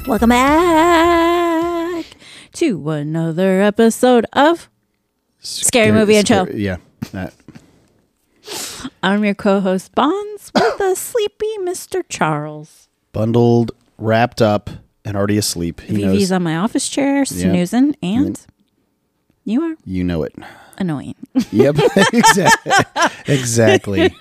Welcome back to another episode of Scary Movie and Chill. Yeah. That. I'm your co-host Bonds with the sleepy Mr. Charles. Bundled, wrapped up, and already asleep. He Vivi's knows. on my office chair, snoozing, and you are You know it. annoying. Yep. Exactly.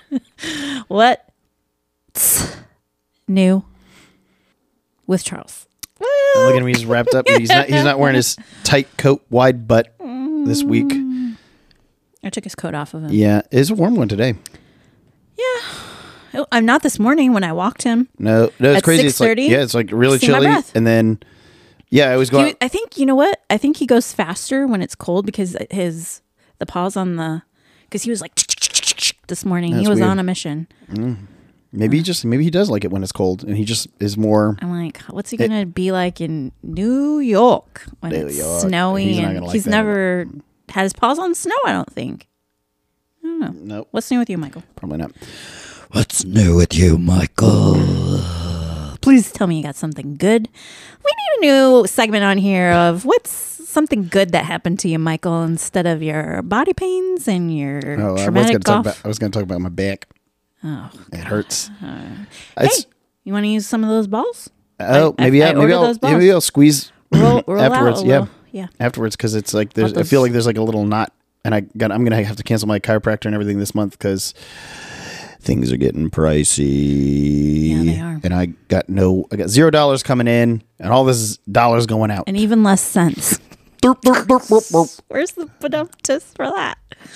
What's new with Charles? Look at him. He's wrapped up. He's not wearing his tight coat, wide butt this week. I took his coat off of him. Yeah. It's a warm one today. Yeah. I'm not this morning when I walked him. No, it's At crazy. It's like, 6:30, it's like really see my chilly. breath. And then, I was going. I think, you know what? I think he goes faster when it's cold because the paws on the, because he was like this morning. That's He was weird. on a mission. Maybe he does like it when it's cold, and he just is more. I'm like, what's he gonna be like in New York when New it's York. snowy? He's not And gonna like he's that. never had his paws on snow. I don't think. I don't know. Nope, What's new with you, Michael? probably not. What's new with you, Michael? Please tell me you got something good. We need a new segment on here of what's something good that happened to you, Michael, instead of your body pains and your traumatic golf. I was going to talk about my back. Oh, It hurts. hey, you want to use some of those balls? Maybe I ordered those balls. I'll squeeze Roll afterwards. out a little. Yeah. Afterwards, because it's like I those- feel like there's like a little knot, and I'm gonna have to cancel my chiropractor and everything this month because things are getting pricey. Yeah, they are. And I got $0 coming in, and all this dollars going out. And even less sense. Derp, derp, derp, derp, derp. Where's the badumtus for that?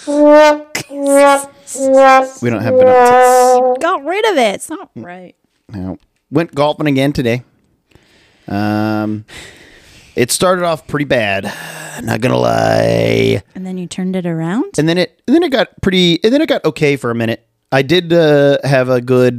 We don't have been Got rid of it. It's not right. No. Went golfing again today. It started off pretty bad, not gonna lie. And then you turned it around? And then it got okay for a minute. I did have a good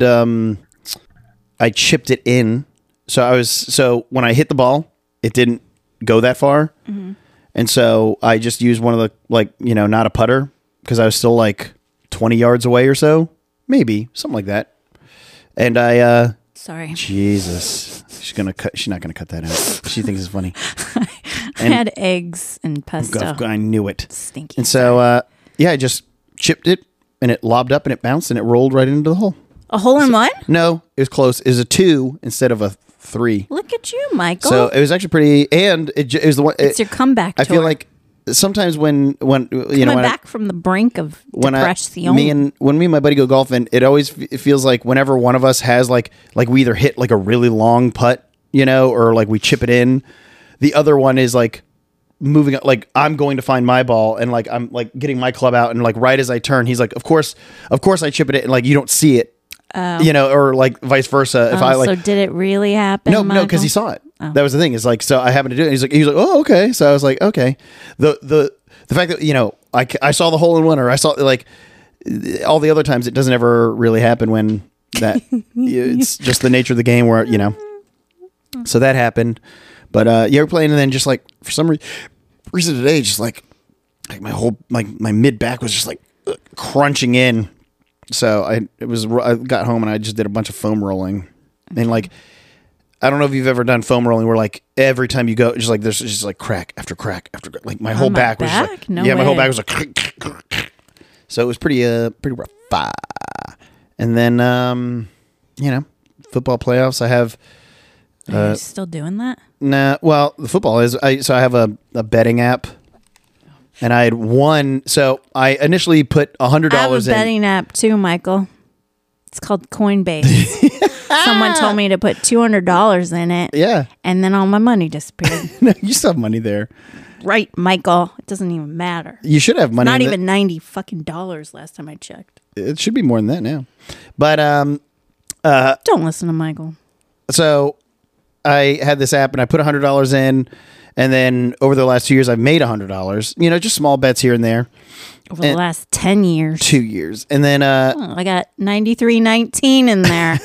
I chipped it in. So when I hit the ball, it didn't go that far. Mm-hmm. And so I just used one of the not a putter because I was still like 20 yards away or so. Maybe, something like that. And I Sorry. Jesus. She's not gonna cut that out. She thinks it's funny. I had eggs and pesto. I knew it. Stinky. And so I just chipped it and it lobbed up and it bounced and it rolled right into the hole. A hole in one? No, it was close. It was a 2 instead of a 3. Look at you, Michael. So it was actually pretty, and it was the one. it's your comeback I tour. feel like sometimes when Coming back from the brink of depression. me and my buddy go golfing, it feels like whenever one of us has like we either hit like a really long putt, or like we chip it in, the other one is like moving, like I'm going to find my ball and like I'm like getting my club out and like right as I turn, he's like, of course I chip it in, and like you don't see it. Or like vice versa. If I like, so did it really happen? no, Michael? because he saw it. That was the thing. Is like, so I happened to do it. He was like, oh, okay. So I was like, okay. The fact that I saw the hole in one, or I saw like all the other times, it doesn't ever really happen when that. It's just the nature of the game where So that happened, but we're playing, and then just like for some reason today, just like my whole my mid back was just like crunching in. So I got home and I just did a bunch of foam rolling, and like I don't know if you've ever done foam rolling where like every time you go, just like there's just like crack after crack after crack. Like my whole back was just like, No my whole way. back was like, so it was pretty rough. And then football playoffs. I have Are you still doing that? well the football is I have a betting app. And I had won, so I initially put $100 I have a in. betting app too, Michael. It's called Coinbase. Someone told me to put $200 in it. Yeah. And then all my money disappeared. No, you still have money there. Right, Michael. It doesn't even matter. You should have money. Not in even $90 fucking dollars last time I checked. It should be more than that now. But Don't listen to Michael. so I had this app and I put $100 in, and then over the last 2 years I've made $100. Just small bets here and there. Over the last 10 years. 2 years, and then I got 93.19 in there.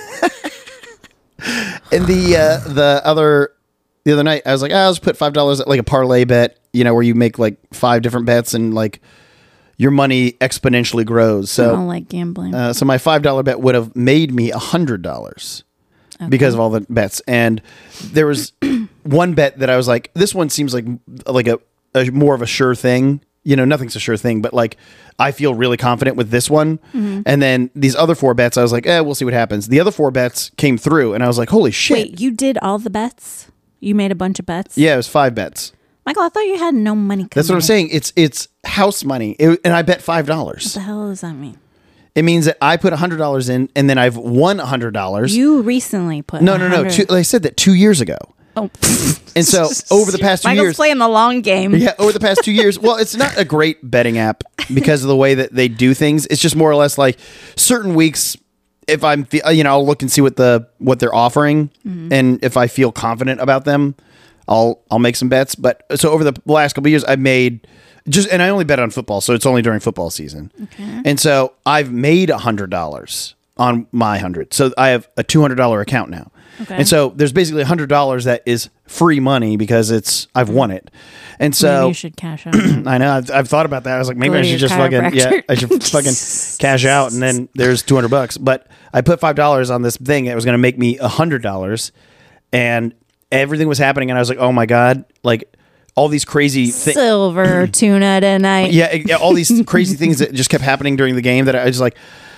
and the other night I was like, I'll just put $5 like a parlay bet. Where you make like 5 different bets and like your money exponentially grows. I So don't like gambling. so my $5 bet would have made me $100 because of all the bets. And there was one bet that I was like, this one seems like a more of a sure thing. You know, nothing's a sure thing, but like I feel really confident with this one. Mm-hmm. And then these other 4 bets, I was like, we'll see what happens. The other 4 bets came through, and I was like, holy shit. Wait, you did all the bets? You made a bunch of bets? Yeah, it was 5 bets. Michael, I thought you had no money coming. That's what I'm saying. It's house money, and I bet $5. What the hell does that mean? It means that I put $100 in, and then I've won $100. You recently put No. I said that 2 years ago. Oh. And so over the past 2 Michael's years, playing the long game. yeah, over the past 2 years, well, it's not a great betting app because of the way that they do things. It's just more or less like certain weeks, if I'm, I'll look and see what they're offering, and if I feel confident about them, I'll make some bets. But so over the last couple of years, I've made and I only bet on football, so it's only during football season. Okay. And so I've made $100 on my 100. So I have a $200 account now. Okay. And so there's basically $100 that is free money because I've won it. And so Maybe you should cash out. I know I've thought about that. I was like, maybe Go I to should your just fucking chiropractor. I should fucking cash out, and then there's $200. But I put $5 on this thing that was going to make me $100, and everything was happening, and I was like, oh my god, like all these crazy things. Silver tuna tonight. Yeah, all these crazy things that just kept happening during the game that I just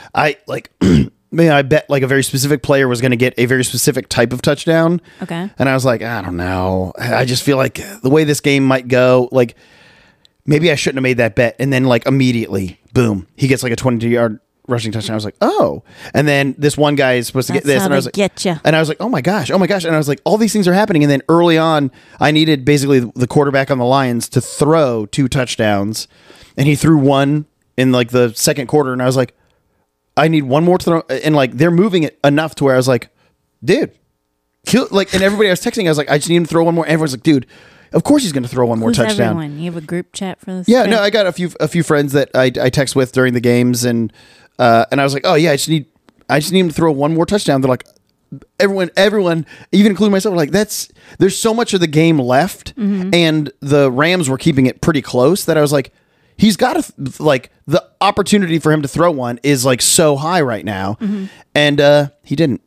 I bet like a very specific player was going to get a very specific type of touchdown. Okay. And I was like, I don't know. I just feel like the way this game might go, like maybe I shouldn't have made that bet. And then like immediately, boom, he gets like a 22-yard rushing touchdown. I was like, oh. And then this one guy is supposed to get That's this. how And I was they like, get ya. And I was like, oh my gosh. And I was like, all these things are happening. And then early on, I needed basically the quarterback on the Lions to throw 2 touchdowns. And he threw one in like the second quarter. And I was like, I need one more to throw, and like they're moving it enough to where I was like, dude, like, and everybody I was texting, I was like, I just need him to throw one more. Everyone's like, dude, of course he's going to throw one more Who's touchdown. everyone? You have a group chat for this? Yeah, thing? no, I got a few friends that I text with during the games, and I was like, oh yeah, I just need him to throw one more touchdown. They're like, everyone, even including myself, were like, there's so much of the game left, and the Rams were keeping it pretty close that I was like, he's got to like the opportunity for him to throw one is like so high right now, and he didn't.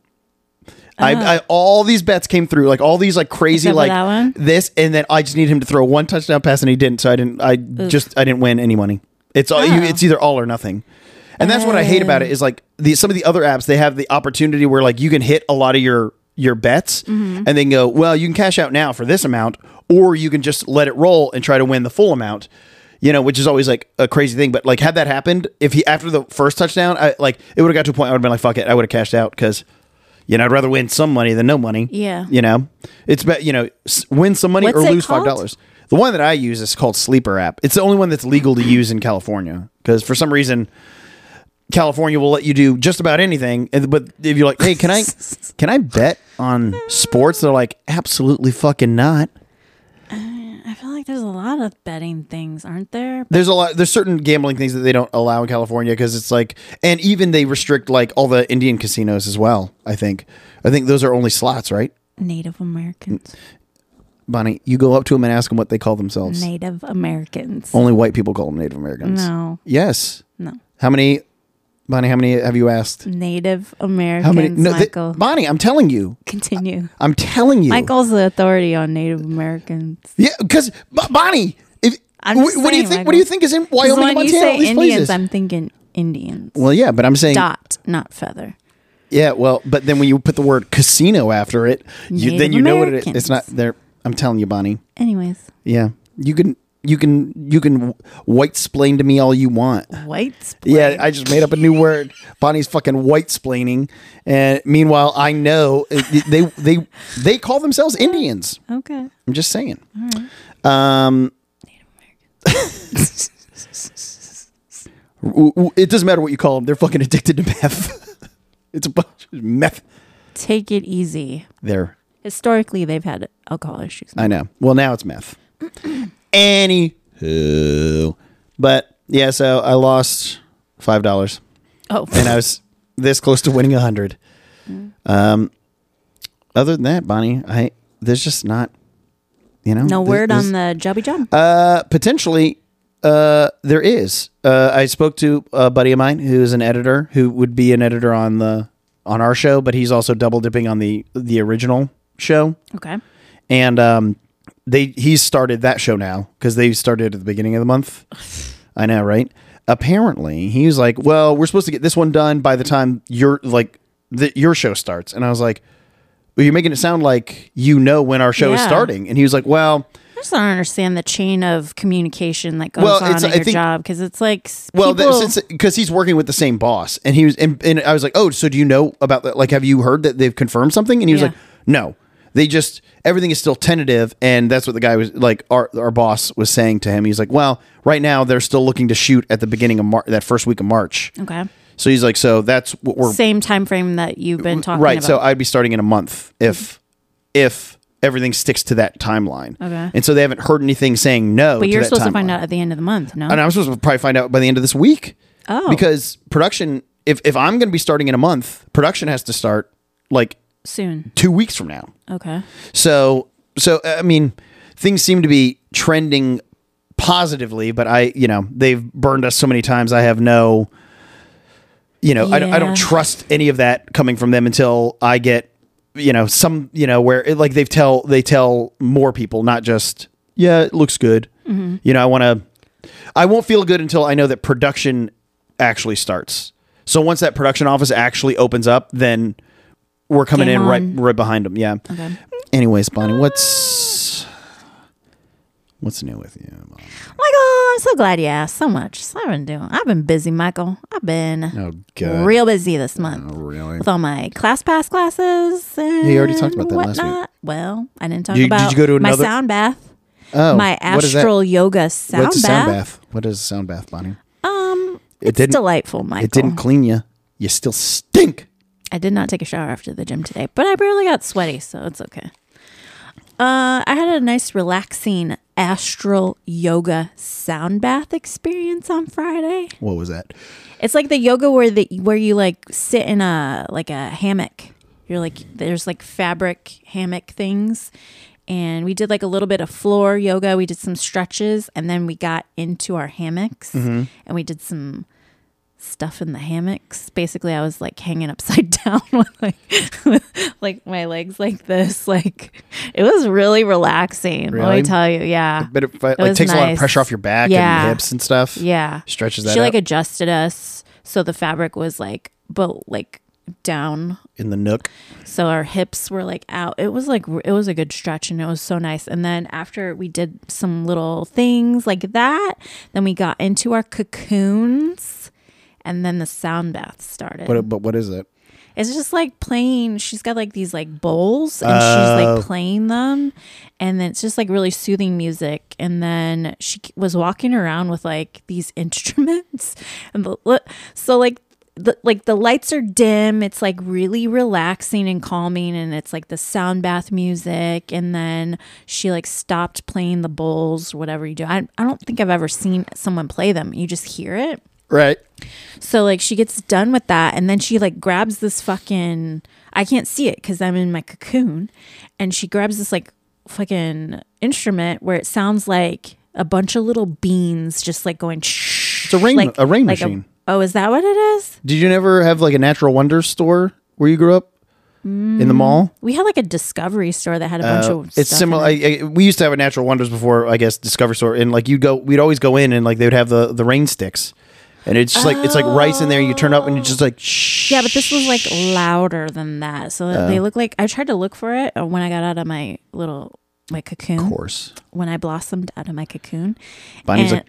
I all these bets came through, like all these like crazy Except for like that one? this, and then I just need him to throw one touchdown pass, and he didn't. So I didn't win any money. It's it's either all or nothing, and that's what I hate about it is like some of the other apps, they have the opportunity where like you can hit a lot of your bets, and then go, well, you can cash out now for this amount, or you can just let it roll and try to win the full amount. You know, which is always like a crazy thing. But like, had that happened, if he after the first touchdown, it would have got to a point I would have been like, fuck it, I would have cashed out because, I'd rather win some money than no money. Yeah. It's win some money What's or it lose called? $5. The one that I use is called Sleeper app. It's the only one that's legal to use in California because for some reason, California will let you do just about anything. But if you're like, hey, can I bet on sports? They're like, absolutely fucking not. I feel like there's a lot of betting things, aren't there? There's certain gambling things that they don't allow in California because it's like, and even they restrict like all the Indian casinos as well. I think those are only slots, right? Native Americans. Bonnie, you go up to them and ask them what they call themselves. Native Americans. Only white people call them Native Americans. No. Yes. No. How many, Bonnie? How many have you asked? Native Americans. How many? No, Michael. Bonnie, I'm telling you. Continue. I'm telling you. Michael's the authority on Native Americans. Yeah, because Bonnie, I'm just what do you saying, think? Michael. What do you think is in 'Cause Wyoming, when Montana, you all say these Indians, places? I'm thinking Indians. Well, yeah, but I'm saying Dot, not feather. Yeah, well, but then when you put the word casino after it, then you know what it is. Americans. It's not there. I'm telling you, Bonnie. Anyways. Yeah, you can white splain to me all you want. White splain. Yeah, I just made up a new word. Bonnie's fucking white splaining, and meanwhile, I know they call themselves Indians. Okay. I'm just saying. All right. Native Americans. It doesn't matter what you call them. They're fucking addicted to meth. It's a bunch of meth. Take it easy. There. Historically, they've had alcohol issues. I know. Well, now it's meth. Anywho. But yeah, so I lost $5. Oh. And I was this close to winning 100. Other than that, Bonnie, there's just not, no word on the jobby job? Potentially, there is. I spoke to a buddy of mine who's an editor who would be an editor on our show, but he's also double dipping on the original show. Okay. and he's started that show now because they started at the beginning of the month. I know, right? Apparently, he was like, "Well, we're supposed to get this one done by the time your show starts," and I was like, "Well, you're making it sound like you know when our show is starting," and he was like, "Well." I just don't understand the chain of communication that goes on in your job because it's like because he's working with the same boss and he was and I was like, oh, so do you know about that? Like, have you heard that they've confirmed something? And he was like, no, they just everything is still tentative, and that's what the guy was like. Our boss was saying to him, he's like, well, right now they're still looking to shoot at the beginning of that first week of March. Okay. So he's like, so that's what we're same time frame that you've been talking right. about. So I'd be starting in a month if everything sticks to that timeline. Okay. And so they haven't heard anything saying no. But you're supposed to find out at the end of the month, no? And I'm supposed to probably find out by the end of this week. Oh. Because production, if I'm going to be starting in a month, production has to start like soon, 2 weeks from now. Okay. So I mean, things seem to be trending positively, but they've burned us so many times. I have no, I don't trust any of that coming from them until I get, where they tell more people, not just, it looks good. Mm-hmm. I won't feel good until I know that production actually starts. So once that production office actually opens up, then we're coming in right behind them. Yeah. Okay. Anyways, Bonnie, what's new with you, Mom? Michael, I'm so glad you asked so much. So I've been busy, Michael. I've been real busy this month. Oh, really? With all my ClassPass classes and you already talked about that whatnot. last week. Well, I didn't talk about did you go to another? My sound bath. Oh, my astral yoga sound What's a bath. sound bath? What is a sound bath, Bonnie? It's delightful, Michael. It didn't clean you. You still stink. I did not take a shower after the gym today, but I barely got sweaty, so it's okay. I had a nice, relaxing astral yoga sound bath experience on Friday. What was that? It's like the yoga where you like sit in a hammock. You're like there's like fabric hammock things, and we did like a little bit of floor yoga. We did some stretches, and then we got into our hammocks, and we did some stuff in the hammocks. Basically, I was like hanging upside down with like my legs like this. Like it was really relaxing. Really? Let me tell you, yeah. But it takes a lot of pressure off your back and hips and stuff. Yeah, stretches that. She out. like adjusted us so the fabric was like, down in the nook, so our hips were like out. It was a good stretch, and it was so nice. And then after we did some little things like that, then we got into our cocoons. And then the sound bath started. But what is it? It's just like playing. She's got like these like bowls, and she's like playing them, and then it's just like really soothing music. And then she was walking around with like these instruments, and so like the lights are dim. It's like really relaxing and calming, and it's like the sound bath music. And then she like stopped playing the bowls, whatever you do. I don't think I've ever seen someone play them. You just hear it. Right. So like she gets done with that, and then she like grabs this fucking, I can't see it because I'm in my cocoon, and she grabs this like fucking instrument where it sounds like a bunch of little beans just like going shh. It's a rain machine. Oh, is that what it is? Did you never have like a Natural Wonders store where you grew up? In the mall? We had like a Discovery store that had a bunch of it's stuff similar. We used to have a Natural Wonders before, I guess, Discovery store, and like we'd always go in, and like they would have the rain sticks. And it's just like it's like rice in there. You turn up and it's just like shh. Yeah, but this was like louder than that. So they look like, I tried to look for it when I got out of my cocoon. Of course. When I blossomed out of my cocoon. Bonnie's like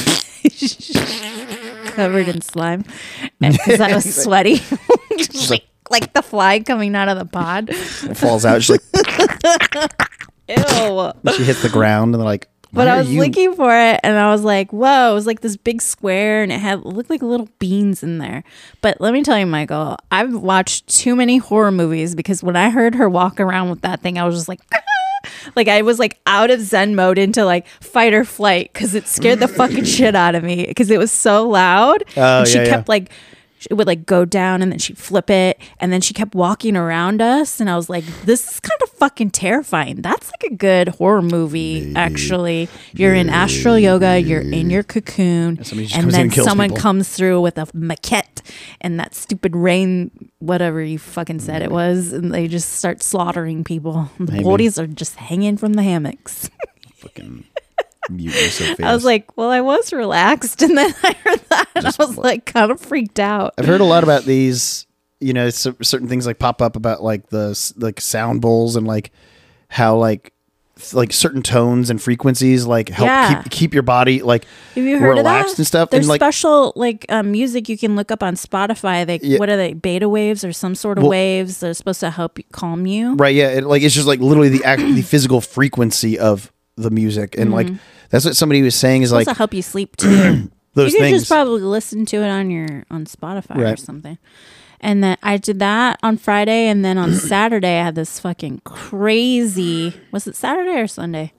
covered in slime because I was sweaty. like the fly coming out of the pod. It falls out. She's like, ew. She hits the ground and they're like. But I was looking for it, and I was like, whoa, it was like this big square, and it looked like little beans in there. But let me tell you, Michael, I've watched too many horror movies because when I heard her walk around with that thing, I was just like, like I was like out of Zen mode into like fight or flight because it scared the fucking shit out of me because it was so loud. Oh, and she kept like it would like go down and then she'd flip it. And then she kept walking around us. And I was like, this is kind of fucking terrifying. That's like a good horror movie, actually. You're in astral yoga, you're in your cocoon. And then someone comes through with a maquette and that stupid rain, whatever you fucking said it was. And they just start slaughtering people. The bodies are just hanging from the hammocks. Fucking mutant so fast. I was like, well, I was relaxed, and then I heard that, and I was like, kind of freaked out. I've heard a lot about these, you know, certain things like pop up about like the like sound bowls and like how like certain tones and frequencies like help keep your body like have you heard relaxed of that? And stuff. There's and, like, special like music you can look up on Spotify. What are they? Beta waves or some sort of waves that are supposed to help calm you. Right. Yeah. It's just like literally the physical frequency of the music, and like that's what somebody was saying is like to help you sleep too. Those you can things. just probably listen to it on Spotify or something. And then I did that on Friday, and then on Saturday I had this fucking crazy. Was it Saturday or Sunday?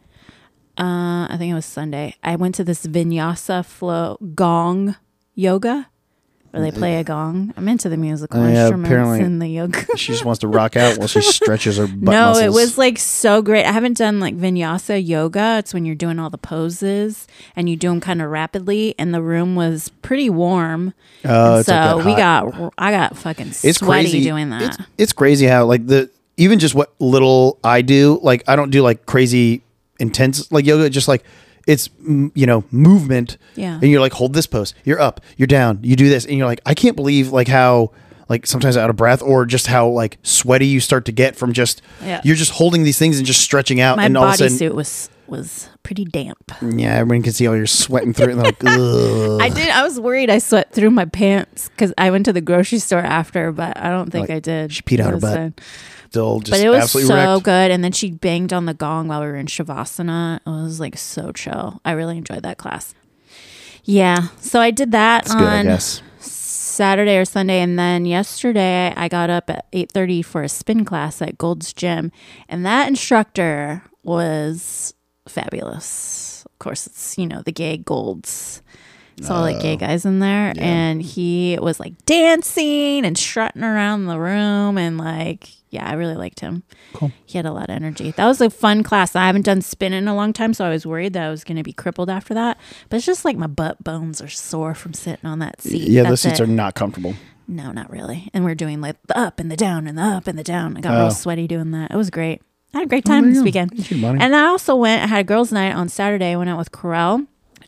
I think it was Sunday. I went to this vinyasa flow gong yoga. Where they play a gong. I'm into the musical instruments in the yoga. She just wants to rock out while she stretches her butt muscles. It was like so great. I haven't done like vinyasa yoga. It's when you're doing all the poses and you do them kind of rapidly. And the room was pretty warm. Oh, so I got fucking sweaty doing that. It's crazy how like even just what little I do. Like I don't do like crazy intense like yoga. Just like. It's, you know, movement. Yeah. And you're like, hold this pose. You're up. You're down. You do this. And you're like, I can't believe like how like sometimes out of breath or just how like sweaty you start to get from just, you're just holding these things and just stretching out. My and all of a sudden, bodysuit was pretty damp. Yeah. Everyone can see all you're sweating through it. And they're like, ugh. I was worried I sweat through my pants because I went to the grocery store after, but I don't think I did. She peed out her butt. Still just but it was so wrecked. good, and then she banged on the gong while we were in Shavasana. It was like so chill. I really enjoyed that class. Yeah, so I did that on Saturday or Sunday, and then yesterday I got up at 8:30 for a spin class at Gold's Gym, and that instructor was fabulous. Of course, it's the gay Golds. It's all like gay guys in there, and he was like dancing and strutting around the room, and like. Yeah, I really liked him. Cool. He had a lot of energy. That was a fun class. I haven't done spin in a long time, so I was worried that I was going to be crippled after that. But it's just like my butt bones are sore from sitting on that seat. Yeah, those seats are not comfortable. No, not really. And we're doing like the up and the down and the up and the down. I got real sweaty doing that. It was great. I had a great time this weekend. And I also I had a girls' night on Saturday. I went out with Corel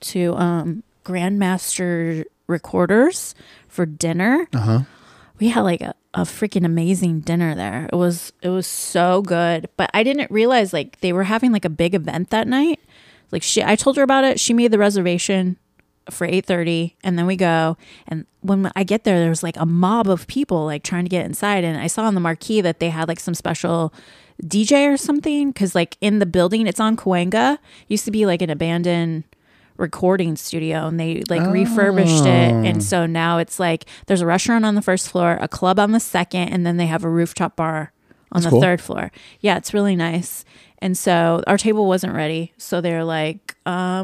to Grandmaster Recorders for dinner. We had like a freaking amazing dinner there. It was so good. But I didn't realize like they were having like a big event that night. Like I told her about it. She made the reservation for 8:30, and then we go. And when I get there, there's like a mob of people like trying to get inside. And I saw on the marquee that they had like some special DJ or something, because like in the building, it's on Cahuenga. Used to be like an abandoned recording studio, and they like refurbished it, and so now it's like there's a restaurant on the first floor, a club on the second, and then they have a rooftop bar on the third floor. Yeah, it's really nice. And so our table wasn't ready, so they're like,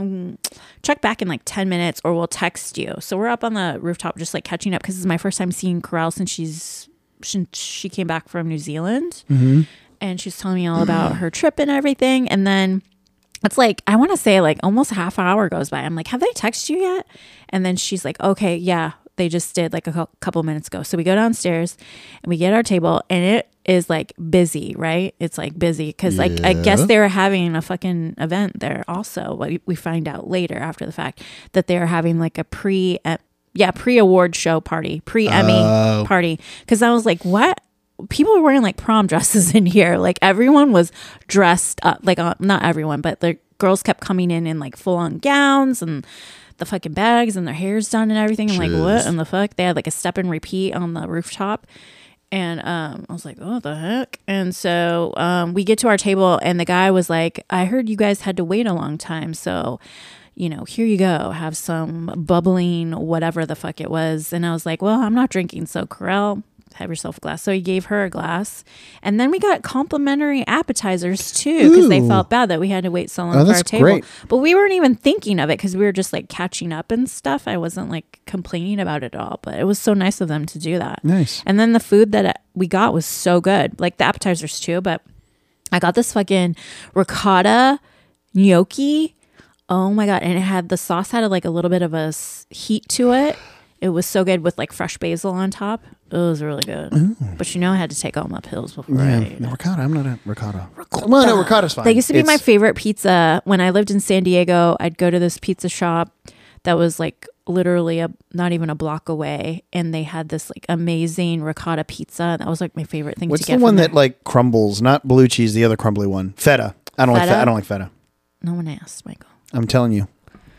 check back in like 10 minutes or we'll text you. So we're up on the rooftop just like catching up, because this is my first time seeing Corel since she came back from New Zealand. And she's telling me all about her trip and everything. And then it's like, I want to say like almost a half hour goes by. I'm like, have they texted you yet? And then she's like, okay, yeah, they just did like a couple minutes ago. So we go downstairs and we get our table, and it is like busy, right? It's like busy because like I guess they were having a fucking event there also. We find out later after the fact that they were having like a pre-award show party, pre-Emmy party. Because I was like, what? People were wearing like prom dresses in here. Like everyone was dressed up, like not everyone, but the girls kept coming in like full on gowns and the fucking bags and their hair's done and everything. I'm like, what in the fuck? They had like a step and repeat on the rooftop. And I was like, oh, what the heck? And so we get to our table, and the guy was like, I heard you guys had to wait a long time. So, here you go. Have some bubbling, whatever the fuck it was. And I was like, well, I'm not drinking. So Corel, have yourself a glass. So he gave her a glass. And then we got complimentary appetizers too, because they Ooh. felt bad that we had to wait so long Oh, for our that's table. great. But we weren't even thinking of it because we were just like catching up and stuff. I wasn't like complaining about it all, but it was so nice of them to do that. Nice. And then the food that we got was so good, like the appetizers too. But I got this fucking ricotta gnocchi. Oh my God. And it had, the sauce had like a little bit of a heat to it. It was so good with like fresh basil on top. It was really good. Ooh. But you know, I had to take all my pills before Yeah, I ate no, it. ricotta. I'm not a ricotta. Well, no, ricotta's fine. That used to be my It's- favorite pizza. When I lived in San Diego, I'd go to this pizza shop that was like literally not even a block away. And they had this like amazing ricotta pizza. That was like my favorite thing What's to get. the one from that there. like crumbles? Not blue cheese. The other crumbly one. Feta. I don't like Feta? feta. I don't like feta. No one asked, Michael. I'm telling you.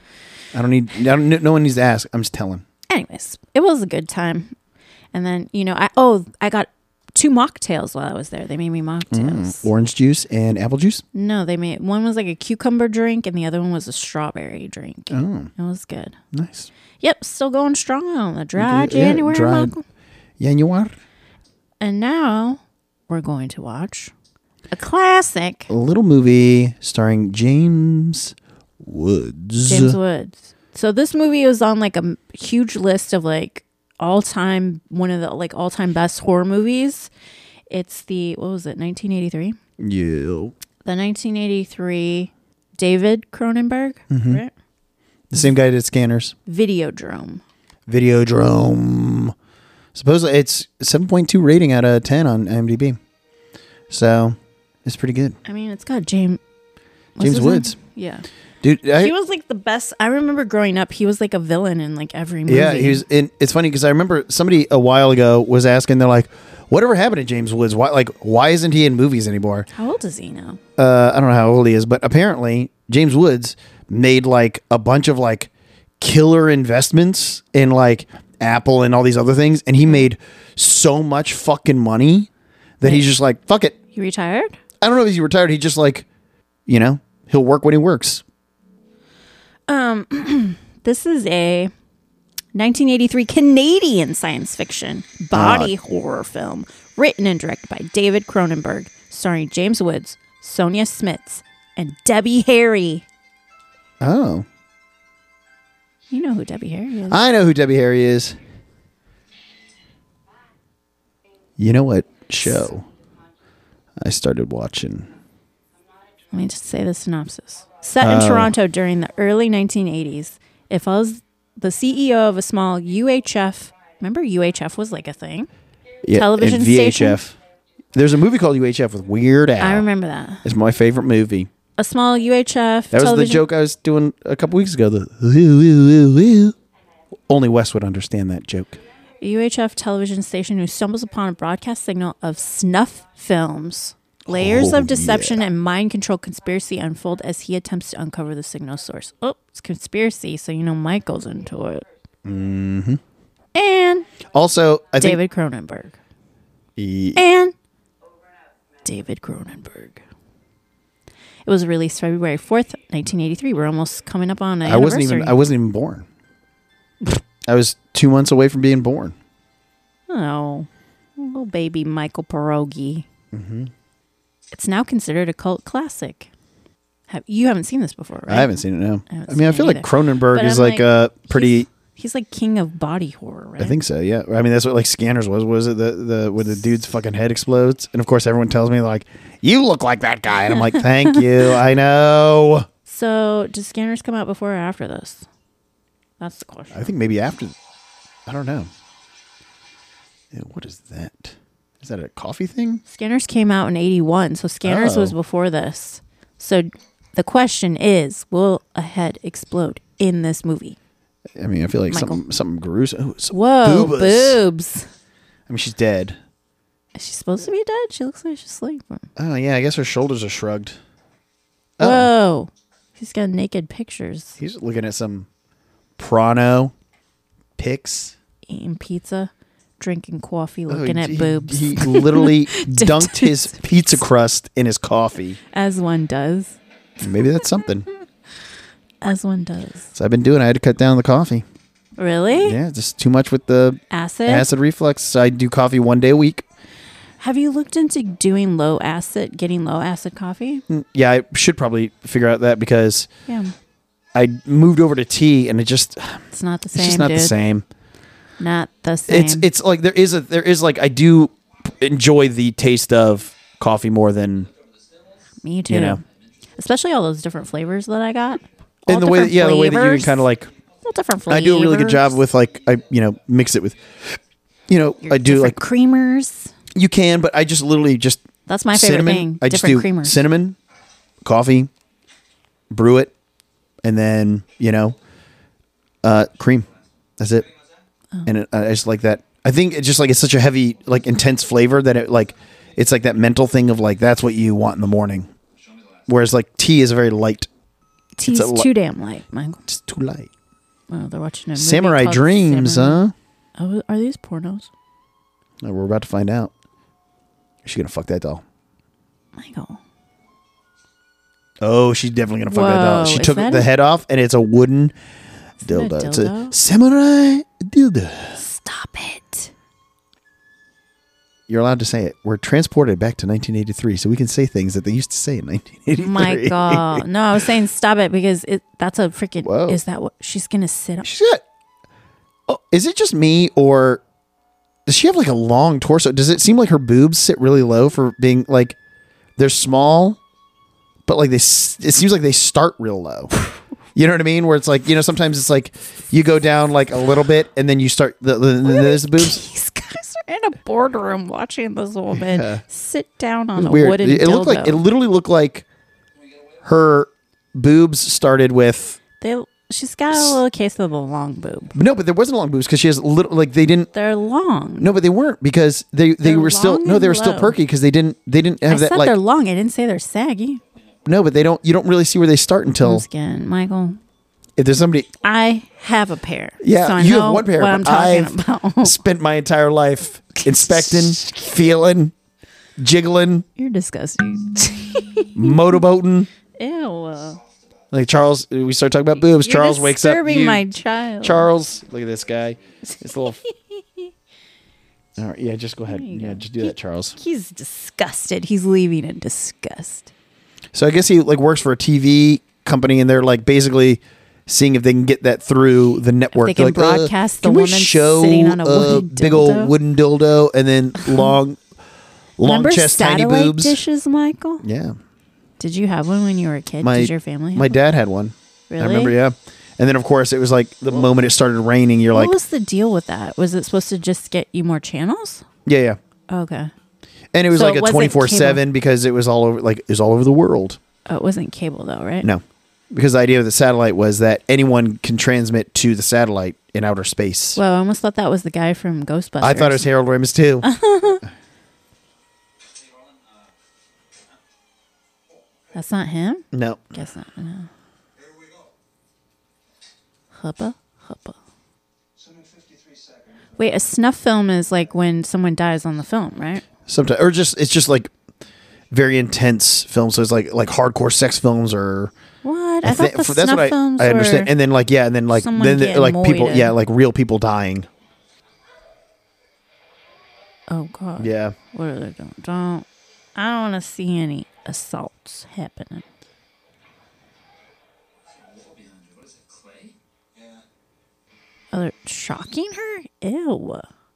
No one needs to ask. I'm just telling. Anyways, it was a good time. And then, you know, I got 2 mocktails while I was there. They made me mocktails. Orange juice and apple juice. No, they made, one was like a cucumber drink and the other one was a strawberry drink. Oh, It was good. nice. Yep, still going strong on the dry Yeah, January, dried- Michael. January. And now we're going to watch a classic. A little movie starring James Woods. James Woods. So this movie is on like a huge list of like one of the like all-time best horror movies. It's the, what was it, 1983? Yeah. The 1983 David Cronenberg, right? The same guy did Scanners. Videodrome. Videodrome. Supposedly it's 7.2 rating out of 10 on IMDb. So it's pretty good. I mean, it's got James James Woods. Yeah. Dude, He was like the best. I remember growing up, he was like a villain in like every movie. yeah, he was in. It's funny because I remember somebody a while ago was asking, they're like, whatever happened to James Woods? Why isn't he in movies anymore? How old is he now? I don't know how old he is, but apparently James Woods made like a bunch of like killer investments in like Apple and all these other things, and he made so much fucking money that he's just like, fuck it. He retired? I don't know if he's retired. He just like, he'll work when he works. This is a 1983 Canadian science fiction body horror film written and directed by David Cronenberg, starring James Woods, Sonia Smits, and Debbie Harry. Oh, You know who Debbie Harry is. I know who Debbie Harry is. You know what show I started watching? Let me just say the synopsis. Set in Toronto during the early 1980s, it follows the CEO of a small UHF. Remember UHF was like a thing? Yeah, Television and station? VHF. There's a movie called UHF with Weird Al. I remember that. It's my favorite movie. A small UHF That was television. the joke I was doing a couple weeks ago. The woo, woo, woo, woo. Only Wes would understand that joke. A UHF television station who stumbles upon a broadcast signal of snuff films. Layers Oh, of deception yeah. and mind control conspiracy unfold as he attempts to uncover the signal source. Oh, it's conspiracy, so you know Michael's into it. Mm-hmm. And Also, I think David Cronenberg. He- And David Cronenberg. It was released February 4th, 1983. We're almost coming up on an I wasn't anniversary. even born. I was 2 months away from being born. Oh, little baby Michael Pierogi. Mm-hmm. It's now considered a cult classic. You haven't seen this before, right? I haven't seen it now. I haven't I mean, I seen feel it like either. Cronenberg But is I'm like a pretty. He's like king of body horror, right? I think so. Yeah. I mean, that's what like Scanners was. Was it the when the dude's fucking head explodes? And of course, everyone tells me like, "You look like that guy," and I'm like, "Thank you. I know." So, does Scanners come out before or after this? That's the question. I think maybe after. I don't know. Ew, what is that? Is that a coffee thing? Scanners came out in 81, so Scanners Oh. was before this. So, the question is, will a head explode in this movie? I mean, I feel like Michael. something gruesome. Oh, some Whoa, boobas. boobs. I mean, she's dead. Is she supposed to be dead? She looks like she's sleeping. Oh yeah, I guess her shoulders are shrugged. Oh, Whoa. He's got naked pictures. he's looking at some Prano pics. Eating pizza, drinking coffee, Oh, looking at he- boobs. He literally dunked his pizza crust in his coffee. As one does. Maybe that's something. As one does. So I've been doing. I had to cut down the coffee. Really? Yeah, just too much with the Acid? acid reflux. I do coffee 1 day a week. Have you looked into doing getting low acid coffee? Yeah, I should probably figure out that because Yeah. I moved over to tea and it's not the same. just not dude. the same. Not the same. It's like there is like I do enjoy the taste of coffee more than Me too. you know. Especially all those different flavors that I got. And the way that the way that you can kind of like all different flavors. I do a really good job with like I mix it with Your I do different like creamers. you can, but I just literally just That's my favorite cinnamon. thing. I just Different do creamers. cinnamon, coffee, brew it, and then cream. That's it. Oh. And I just like that. I think it's just like it's such a heavy, like intense flavor that it's like that mental thing of like that's what you want in the morning. Whereas like tea is very light. Tea's too damn light, Michael. Just too light. Oh, they're watching a movie Samurai called Dreams, Samurai- huh? Oh, are these pornos? No, we're about to find out. Is she gonna fuck that doll? Michael. Oh, she's definitely gonna fuck that doll. Whoa, She is took that the a- head off, and it's a wooden Is that a dildo. It's a dildo? samurai dildo. Stop it. You're allowed to say it. We're transported back to 1983, so we can say things that they used to say in 1983. Michael. No, I was saying stop it because that's a freaking. Whoa. Is that what she's going to sit on? She's got. Oh, is it just me, or does she have like a long torso? Does it seem like her boobs sit really low for being like they're small, but like it seems like they start real low. You know what I mean? Where it's like sometimes it's like you go down like a little bit and then you start there's the boobs. These guys are in a boardroom watching this woman sit down on a Weird. wooden It looked dildo. like it literally looked like her boobs started with. She's got a little case of a long boob. No, but there wasn't a long boobs because she has little like they didn't. They're long. No, but they weren't because they They're were still long no they and were still low. perky because they didn't I have that said like they're long. I didn't say they're saggy. no, but you don't really see where they start until Once again, Michael, if there's somebody. I have a pair. Yeah, so I you know have one pair, what but I'm talking I've about. spent my entire life inspecting, feeling, jiggling, You're disgusting. motorboating. Ew. Like Charles, we start talking about boobs. You're Charles wakes up. disturbing my child. Charles, look at this guy. This little. All right, yeah, just go ahead. Yeah, just do that, Charles. He's disgusted. He's leaving in disgust. So I guess he like works for a TV company, and they're like basically seeing if they can get that through the network. They can They're like, broadcast the can we woman show sitting on a wooden big dildo? old wooden dildo and then long Remember chest, tiny satellite boobs. dishes, Michael? Yeah, Did you have one when you were a kid? my Did your family have my one? dad had one. Really? I remember, yeah. And then of course it was like the moment it started raining, you're What like, was the deal with that? Was it supposed to just get you more channels? yeah. Okay. And it was So like it a wasn't 24/7 because it was all over the world. Oh, it wasn't cable though, right? No, because the idea of the satellite was that anyone can transmit to the satellite in outer space. Well, I almost thought that was the guy from Ghostbusters. I thought it was Harold Ramis too. That's not him? No. Guess not. No. Hubba, hubba. Wait, a snuff film is like when someone dies on the film, right? Sometimes, or it's just like very intense films. So it's like hardcore sex films or. What? I thought the that's snuff what films I understand. were And then someone then getting like people, moited. yeah, like real people dying. Oh God. Yeah. What are they doing? I don't want to see any assaults happening. Oh, they're shocking her? Ew.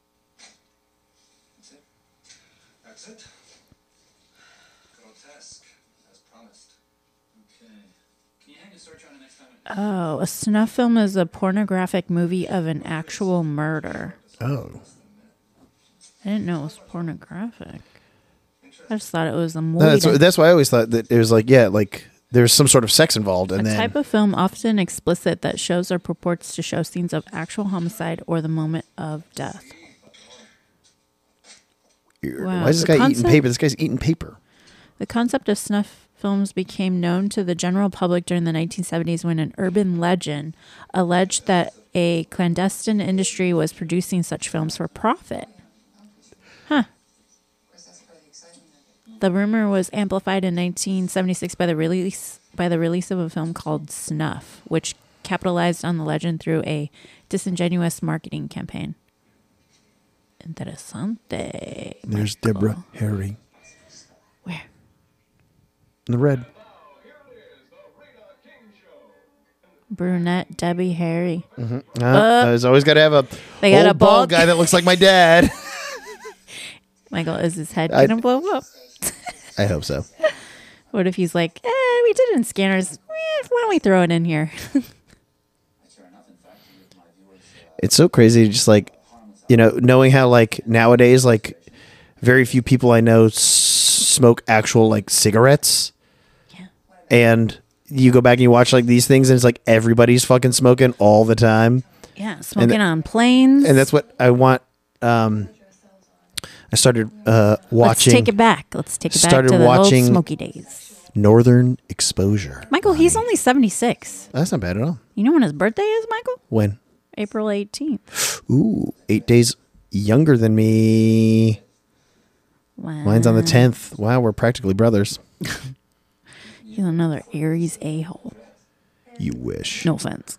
That's it. Grotesque, as promised. Okay. Can you hang a search on it next time? Oh, a snuff film is a pornographic movie of an actual murder. Oh. I didn't know it was pornographic. I just thought it was a movie. That's why I always thought that it was like, yeah, like there's some sort of sex involved, and A then type of film often explicit that shows or purports to show scenes of actual homicide or the moment of death. Wow, why is this the guy eating concept- paper? This guy's eating paper. The concept of snuff films became known to the general public during the 1970s when an urban legend alleged that a clandestine industry was producing such films for profit. Huh. The rumor was amplified in 1976 by the release of a film called Snuff, which capitalized on the legend through a disingenuous marketing campaign. Interesante. There's Michael. Deborah Harry Where? in the red. Brunette Debbie Harry. There's always got to have a They got old a bald guy that looks like my dad. Michael, is his head gonna blow up? I hope so. What if he's like, we did it in scanners. Why don't we throw it in here? It's so crazy, just like, you know, knowing how like nowadays, like very few people I know smoke actual like cigarettes. Yeah. And you go back and you watch like these things and it's like everybody's fucking smoking all the time. Yeah, smoking on planes. And that's what I want. I started watching. Let's take it back. Let's take it back started to the watching old smoky days. Northern Exposure. Michael, he's only 76. That's not bad at all. You know when his birthday is, Michael? When? April 18th. Ooh, 8 days younger than me. Wow. Mine's on the 10th. Wow, we're practically brothers. He's another Aries a-hole. You wish. No offense.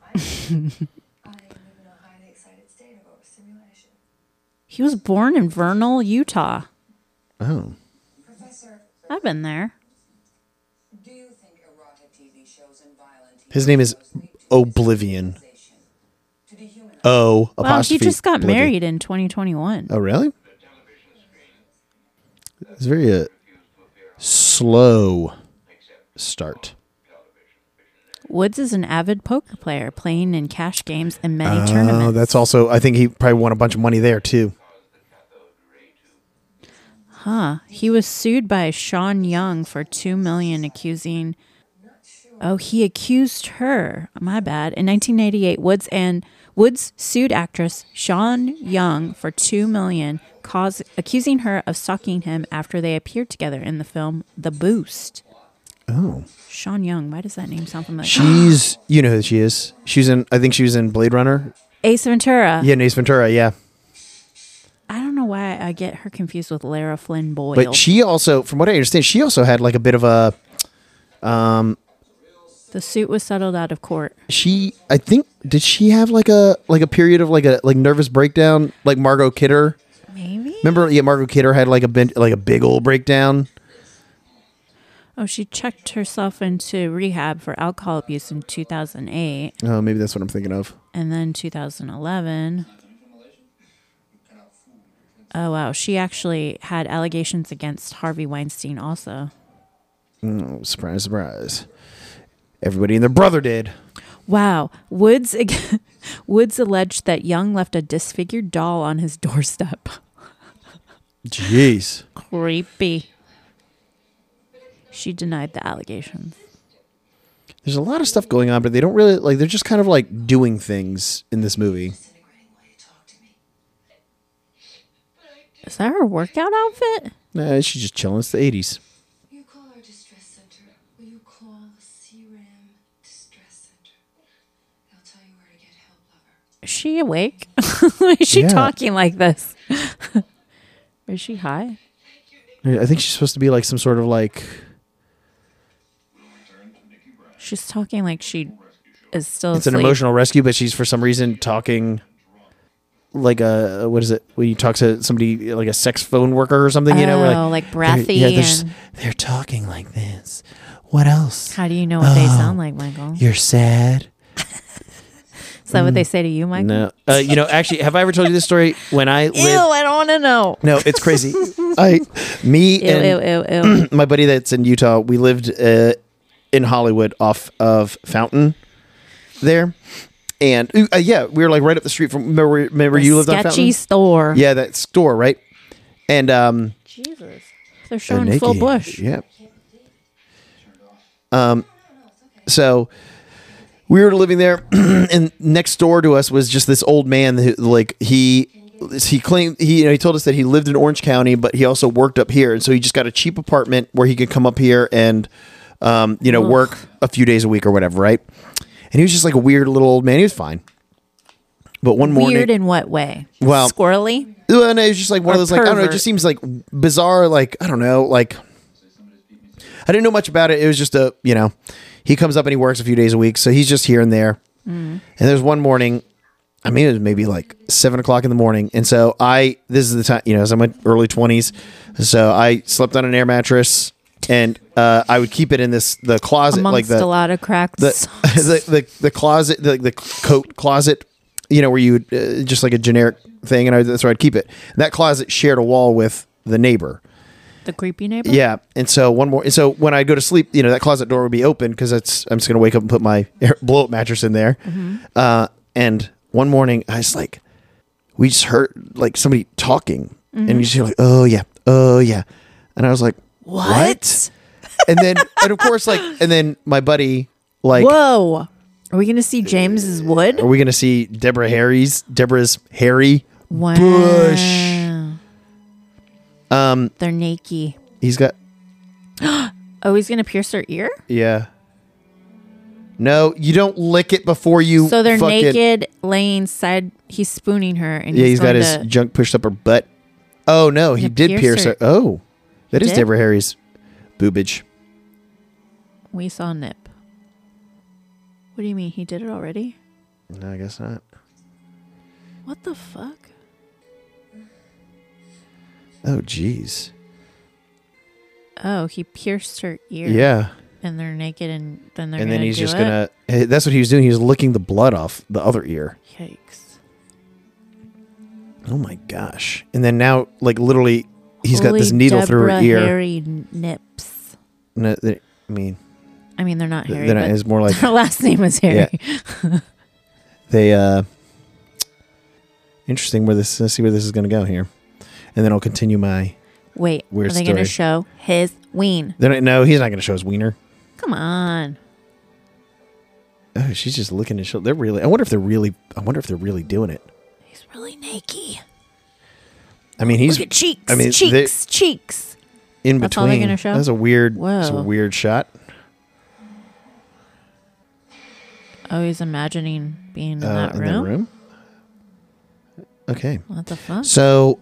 He was born in Vernal, Utah. Oh. I've been there. His name is Oblivion. Oh, Wow, he just got Oblivion. married in 2021. Oh, really? It's very slow start. Woods is an avid poker player, playing in cash games and many Oh, tournaments. that's also, I think he probably won a bunch of money there too. Huh. He was sued by Sean Young for $2 million, accusing. Oh, he accused her. My bad. In 1988, Woods sued actress Sean Young for $2 million, accusing her of stalking him after they appeared together in the film The Boost. Oh. Sean Young. Why does that name sound familiar? She's, you know who she is. I think she was in Blade Runner. Ace Ventura. Yeah, Ace Ventura, yeah. I don't know why I get her confused with Lara Flynn Boyle. But she also, from what I understand, she also had like a bit of a, the suit was settled out of court. I think, did she have like a period of like nervous breakdown, like Margot Kidder? Maybe. Remember, yeah, Margot Kidder had like a big old breakdown. Oh, she checked herself into rehab for alcohol abuse in 2008. Oh, maybe that's what I'm thinking of. And then 2011. Oh, wow. She actually had allegations against Harvey Weinstein also. Oh, surprise, surprise. Everybody and their brother did. Wow. Woods alleged that Young left a disfigured doll on his doorstep. Jeez. Creepy. She denied the allegations. There's a lot of stuff going on, but they don't really, like, they're just kind of like doing things in this movie. Is that her workout outfit? Nah, she's just chilling. It's the 80s. You call our distress center. Will you call CRAM Distress Center? They'll tell you where to get help, lover. Is she awake? Is she Yeah. talking like this? Is she high? I think she's supposed to be like some sort of like, She's talking like she is still it's an asleep. emotional rescue, but she's for some reason talking like a, what is it? When you talk to somebody like a sex phone worker or something, you know? We're Oh, like breathy. Yeah, And they're talking like this. What else? how do you know what they Oh. sound like, Michael? You're sad. Is that what they say to you, Michael? No, you know, actually, have I ever told you this story? When I Ew, lived, I don't want to know. no, it's crazy. Me Ew, and ew, ew, ew. my buddy that's in Utah, we lived in Hollywood off of Fountain there. And yeah, we were like right up the street from, remember you lived on Fountain? Sketchy store. Yeah, that store, right? And Jesus. They're showing full naked. bush. Yeah. So we were living there, and next door to us was just this old man who, like, he claimed he told us that he lived in Orange County, but he also worked up here, and so he just got a cheap apartment where he could come up here and work a few days a week or whatever, right? And he was just like a weird little old man. He was fine. But one morning, Weird in what way? Well- Squirrely? well, no, it was just like one of Or those, like, I don't know, it pervert. just seems like bizarre, like, I don't know, like, I didn't know much about it. It was just he comes up and he works a few days a week, so he's just here and there. And there's one morning, I mean, it was maybe like 7 o'clock in the morning. And so this is the time, as I'm in my early 20s. So I slept on an air mattress, and I would keep it in the closet, Amongst a lot of cracked the closet, the coat closet, where you would just like a generic thing. And that's where I'd keep it. And that closet shared a wall with the neighbor. The creepy neighbor? Yeah. And so when I go to sleep, that closet door would be open because I'm just going to wake up and put my blow up mattress in there. And one morning I was like, we just heard like somebody talking, and you just hear like, oh yeah. And I was like, what? And then, and of course, and then my buddy, whoa, are we going to see James's wood? Are we going to see Deborah's hairy bush? They're naked. He's got. Oh, he's going to pierce her ear? Yeah. No, you don't lick it before you. So they're naked, laying side. He's spooning her, and he's got his junk pushed up her butt. Oh no, he did pierce her. Oh, that is Deborah Harry's boobage. We saw nip. What do you mean? He did it already? No, I guess not. What the fuck? Oh, jeez. Oh, he pierced her ear. Yeah. And they're naked, and then they're and then he's just it? gonna. That's what he was doing. He was licking the blood off the other ear. Yikes! Oh my gosh! And then now, like literally, he's got this needle Deborah through her ear. Hairy nips. No, I mean they're not hairy. They're not, it's more like her last name is Harry. Yeah. They interesting. Let's see where this is gonna go here, and then I'll continue my. Wait, weird are they story. gonna show his ween? No, he's not gonna show his wiener. Come on. Oh, she's just looking at. They're really. I wonder if they're really doing it. He's really naked. I mean, he's. Look at cheeks. I mean, cheeks. In That's between. all they're gonna show? That's a weird. Whoa. That's a weird shot. Oh, he's imagining being in that room. Okay. What the fuck? So,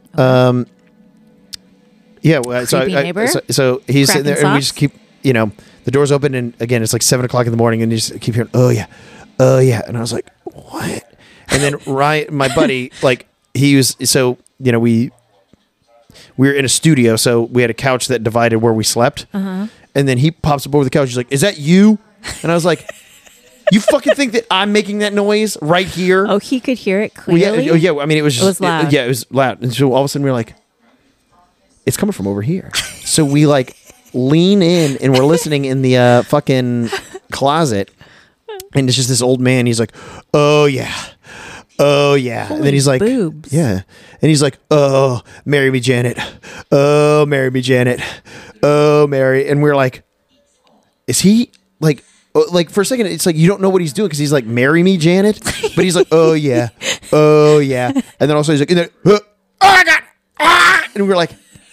yeah. So, neighbor? so he's sitting there, Cracking and we socks? just keep, the door's open, and again, it's like 7 o'clock in the morning, and you just keep hearing, oh yeah, and I was like, what? And then Ryan, my buddy, he was so we were in a studio, so we had a couch that divided where we slept, and then he pops up over the couch. He's like, "Is that you?" And I was like, "You fucking think that I'm making that noise right here?" Oh, he could hear it clearly. Yeah. I mean, it was just loud. it was loud, and so all of a sudden we were like, "It's coming from over here." So we lean in, and we're listening in the fucking closet, and it's just this old man. He's like, "Oh yeah." And then he's like, boobs. yeah. And he's like, oh, marry me, Janet. Oh, marry me, Janet. Oh, Mary. And we're like, is he for a second, it's like, you don't know what he's doing. Cause he's like, marry me, Janet. But he's like, oh yeah. And then also he's like, oh my God. And we're like,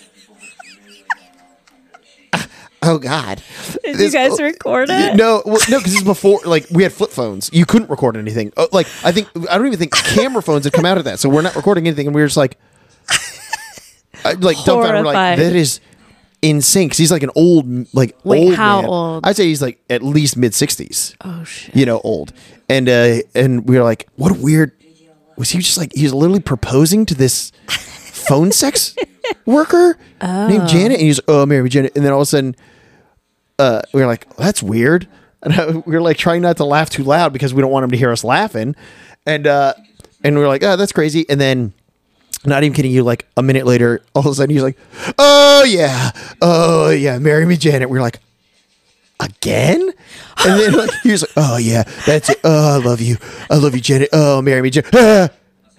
oh God! Did you guys record it? No, because it's before. We had flip phones. You couldn't record anything. I don't even think camera phones had come out of that. So we're not recording anything, and we were just dumbfounded. We're like, that is insane. Because he's like an old, Wait, old how man. old? I'd say he's at least mid-60s. Oh shit! Old. And we were like, what a weird. Was he just he was literally proposing to this phone sex worker named Janet? And he's like, oh, marry me, Janet. And then all of a sudden. We were like, well, that's weird. And we were trying not to laugh too loud because we don't want him to hear us laughing. And we were like, oh, that's crazy. And then, not even kidding you, a minute later, all of a sudden he's like, oh yeah, marry me, Janet. We were like, again? And then he was like, oh yeah, that's it. Oh, I love you, Janet. Oh, marry me, Janet.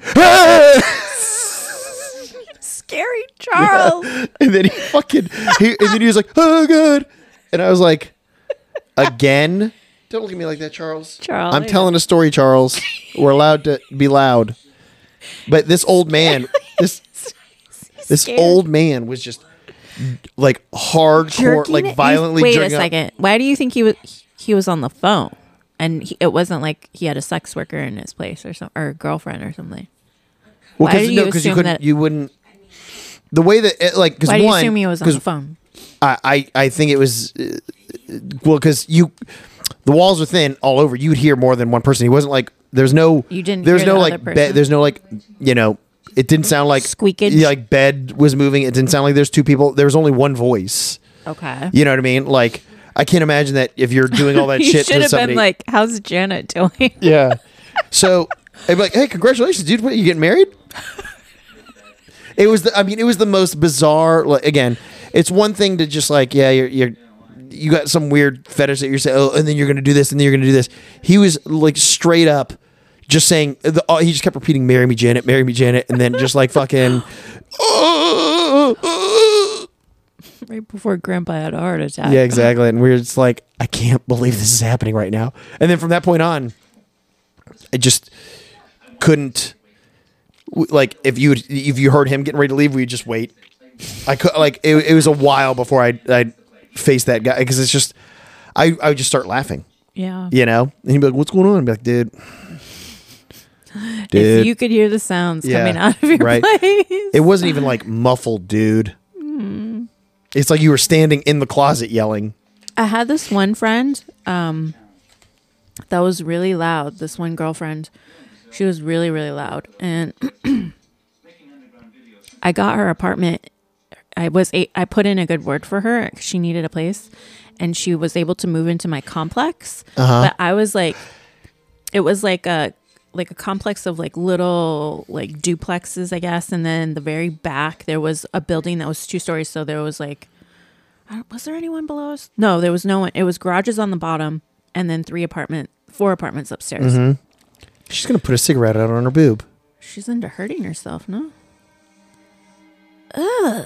Scary Charles. Yeah. And then he was like, oh God. And I was like, again? Don't look at me like that, Charles. I'm telling a story, Charles. We're allowed to be loud. But this old man, this old man was just hardcore, violently. Wait a second. Why do you think he was on the phone? And it wasn't like he had a sex worker in his place or a girlfriend or something. Well, because you wouldn't. The way that because why do you assume he was on the phone? I think it was because the walls are thin all over. You would hear more than one person. He wasn't like there's no You didn't there's hear no the like other person? there's no like it didn't sound like Squeakage? yeah, like bed was moving. It didn't sound like there's two people. There was only one voice. Okay. You know what I mean? Like I can't imagine that if you're doing all that You shit should to have somebody. been like, "How's Janet doing?" Yeah. So I'd be like, "Hey, congratulations, dude! What, you getting married?" It was the most bizarre. Like, again, it's one thing to just like, yeah, you got some weird fetish that you're saying, oh, and then you're gonna do this, and then you're gonna do this. He was like straight up, just saying. He just kept repeating, "Marry me, Janet. Marry me, Janet," and then just like fucking. Right before Grandpa had a heart attack. Yeah, exactly. And we're just like, I can't believe this is happening right now. And then from that point on, I just couldn't. Like if you heard him getting ready to leave, we'd just wait. I could like it was a while before I'd face that guy because it's just I would just start laughing, Yeah. you know. And he'd be like, "What's going on?" I'd be like, "Dude, If you could hear the sounds Yeah, coming out of your right. place. It wasn't even like muffled, dude. It's like you were standing in the closet yelling." I had this one friend that was really loud. This one girlfriend, she was really, really loud. And I got her apartment. I put in a good word for her. She needed a place. And she was able to move into my complex. But I was like, it was like a complex of like little like duplexes, I guess. And then the very back, there was a building that was 2 stories. So there was like, was there anyone below us? No, there was no one. It was garages on the bottom and then 4 apartments upstairs. She's gonna put a cigarette out on her boob. She's into hurting herself, no? Ugh.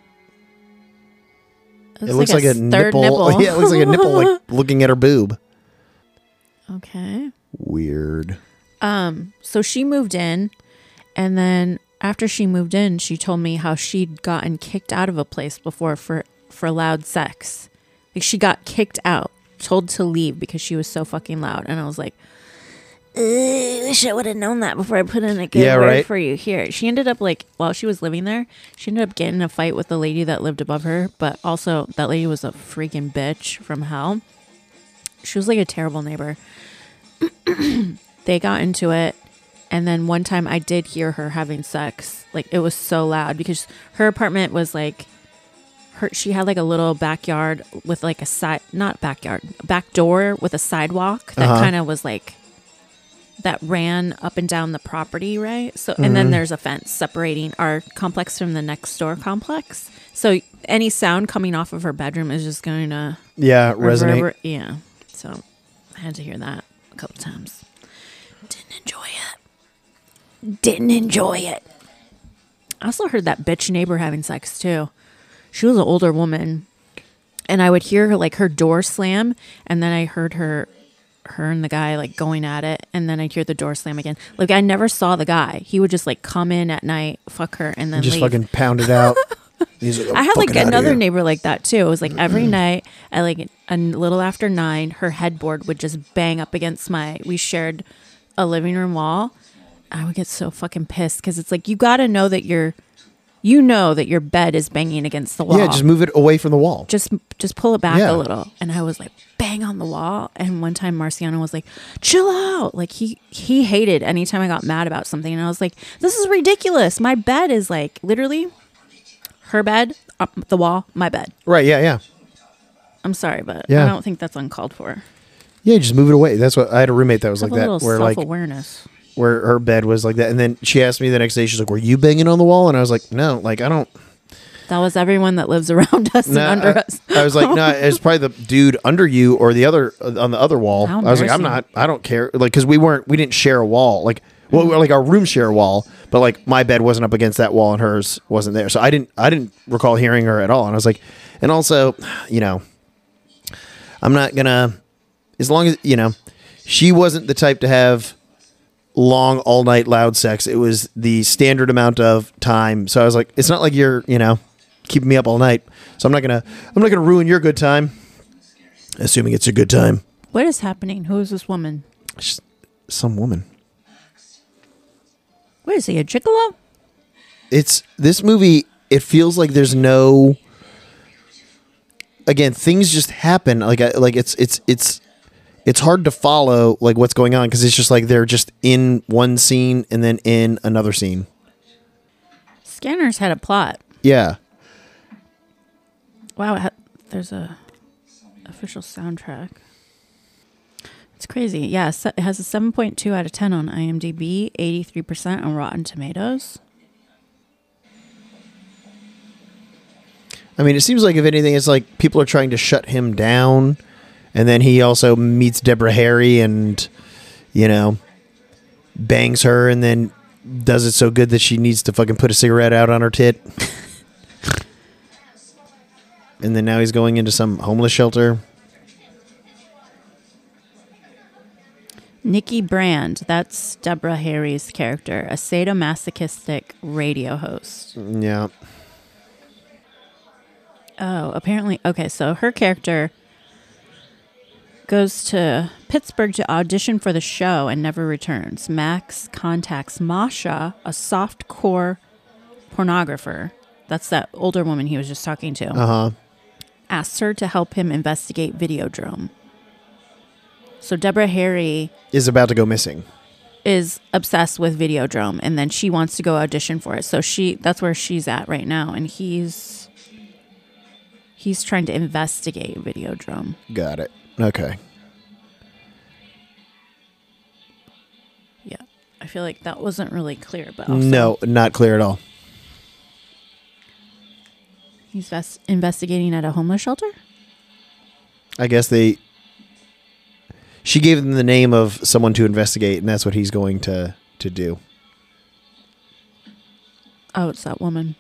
It looks like a nipple. Yeah, it looks like a nipple, like looking at her boob. Okay. Weird. So she moved in, and then after she moved in, she told me how she'd gotten kicked out of a place before for loud sex. Like she got kicked out, told to leave because she was so fucking loud. And I was like, wish I would have known that before I put in a good word for you here. She ended up like, while she was living there, she ended up getting in a fight with the lady that lived above her. But also that lady was a freaking bitch from hell. She was like a terrible neighbor. They got into it. And then one time I did hear her having sex. Like it was so loud because her apartment was like, she had like a little backyard with like back door with a sidewalk that kind of was like, that ran up and down the property, right? So, and then there's a fence separating our complex from the next door complex. So any sound coming off of her bedroom is just going to resonate. Yeah. So I had to hear that a couple times. Didn't enjoy it. I also heard that bitch neighbor having sex too. She was an older woman, and I would hear her like her door slam, and then I heard her and the guy like going at it, and then I'd hear the door slam again. Like I never saw the guy. He would just like come in at night, fuck her, and then Just leave. fucking pound it out. He's like, I had like "Fucking outta another here." neighbor like that too. It was like every night at like a little after 9, her headboard would just bang up against we shared a living room wall. I would get so fucking pissed because it's like you got to know that your bed is banging against the wall. Yeah, just move it away from the wall. Just pull it back Yeah. a little. And I was like, bang on the wall. And one time Marciano was like, chill out. Like he hated anytime I got mad about something. And I was like, this is ridiculous. My bed is like literally her bed, up the wall, my bed. Right, yeah. I'm sorry, but Yeah. I don't think that's uncalled for. Yeah, just move it away. That's what I had a roommate that was Have like a that, little where like self-awareness. where her bed was like that, and then she asked me the next day. She's like, "Were you banging on the wall?" And I was like, "No, like I don't." That was everyone that lives around us and under us. I was like, "No, it's probably the dude under you or the other on the other wall." How I was like, "I'm embarrassing. not. I don't care." Like, because we didn't share a wall. Like, well, like our room share a wall, but like my bed wasn't up against that wall and hers wasn't there. So I didn't recall hearing her at all. And I was like, and also, you know, I'm not gonna, as long as she wasn't the type to have long all night loud sex. It was the standard amount of time. So I was like, it's not like you're keeping me up all night. So I'm not gonna ruin your good time, assuming it's a good time. What is happening? Who is this woman? She's some woman. What is he, a gigolo? It's this movie. It feels like there's no. Again, things just happen. Like it's it's hard to follow like what's going on because it's just like they're just in one scene and then in another scene. Scanners had a plot. Yeah. Wow, there's a official soundtrack. It's crazy. Yeah, it has a 7.2 out of 10 on IMDb, 83% on Rotten Tomatoes. I mean, it seems like if anything, it's like people are trying to shut him down, and then he also meets Deborah Harry and, you know, bangs her, and then does it so good that she needs to fucking put a cigarette out on her tit. And then now he's going into some homeless shelter. Nikki Brand, that's Deborah Harry's character, a sadomasochistic radio host. Yeah. Oh, apparently. Okay, so her character goes to Pittsburgh to audition for the show and never returns. Max contacts Masha, a softcore pornographer. That's that older woman he was just talking to. Uh-huh. Asks her to help him investigate Videodrome. So Deborah Harry Is about to go missing. is obsessed with Videodrome, and then she wants to go audition for it. So that's where she's at right now, and he's trying to investigate Videodrome. Got it. Okay. Yeah, I feel like that wasn't really clear, but also No, not clear at all. he's investigating at a homeless shelter. I guess she gave them the name of someone to investigate, and that's what he's going to do. Oh, it's that woman.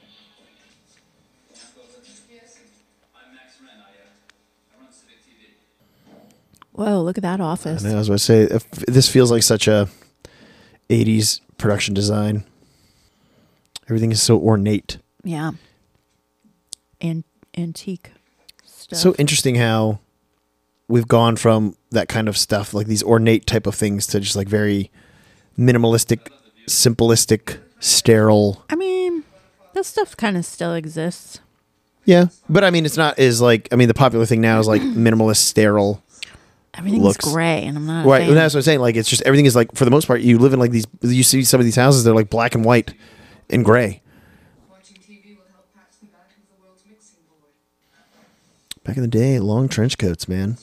I'm Max Wren. I run Civic TV. Whoa, look at that office. And I was about to say, this feels like such a 80s production design. Everything is so ornate. Yeah. And antique stuff. So interesting how we've gone from that kind of stuff, like these ornate type of things, to just like very minimalistic, simplistic, sterile. I mean, this stuff kind of still exists. Yeah. But I mean, it's not as like, I mean, the popular thing now is like minimalist, sterile. Everything's Looks. gray, and I'm not a Right. fan. And that's what I'm saying. Like, it's just everything is like, for the most part, you live in like these, you see some of these houses, they're like black and white and gray. Watching TV will help patch the back of the world's mixing board. Back in the day, long trench coats, man.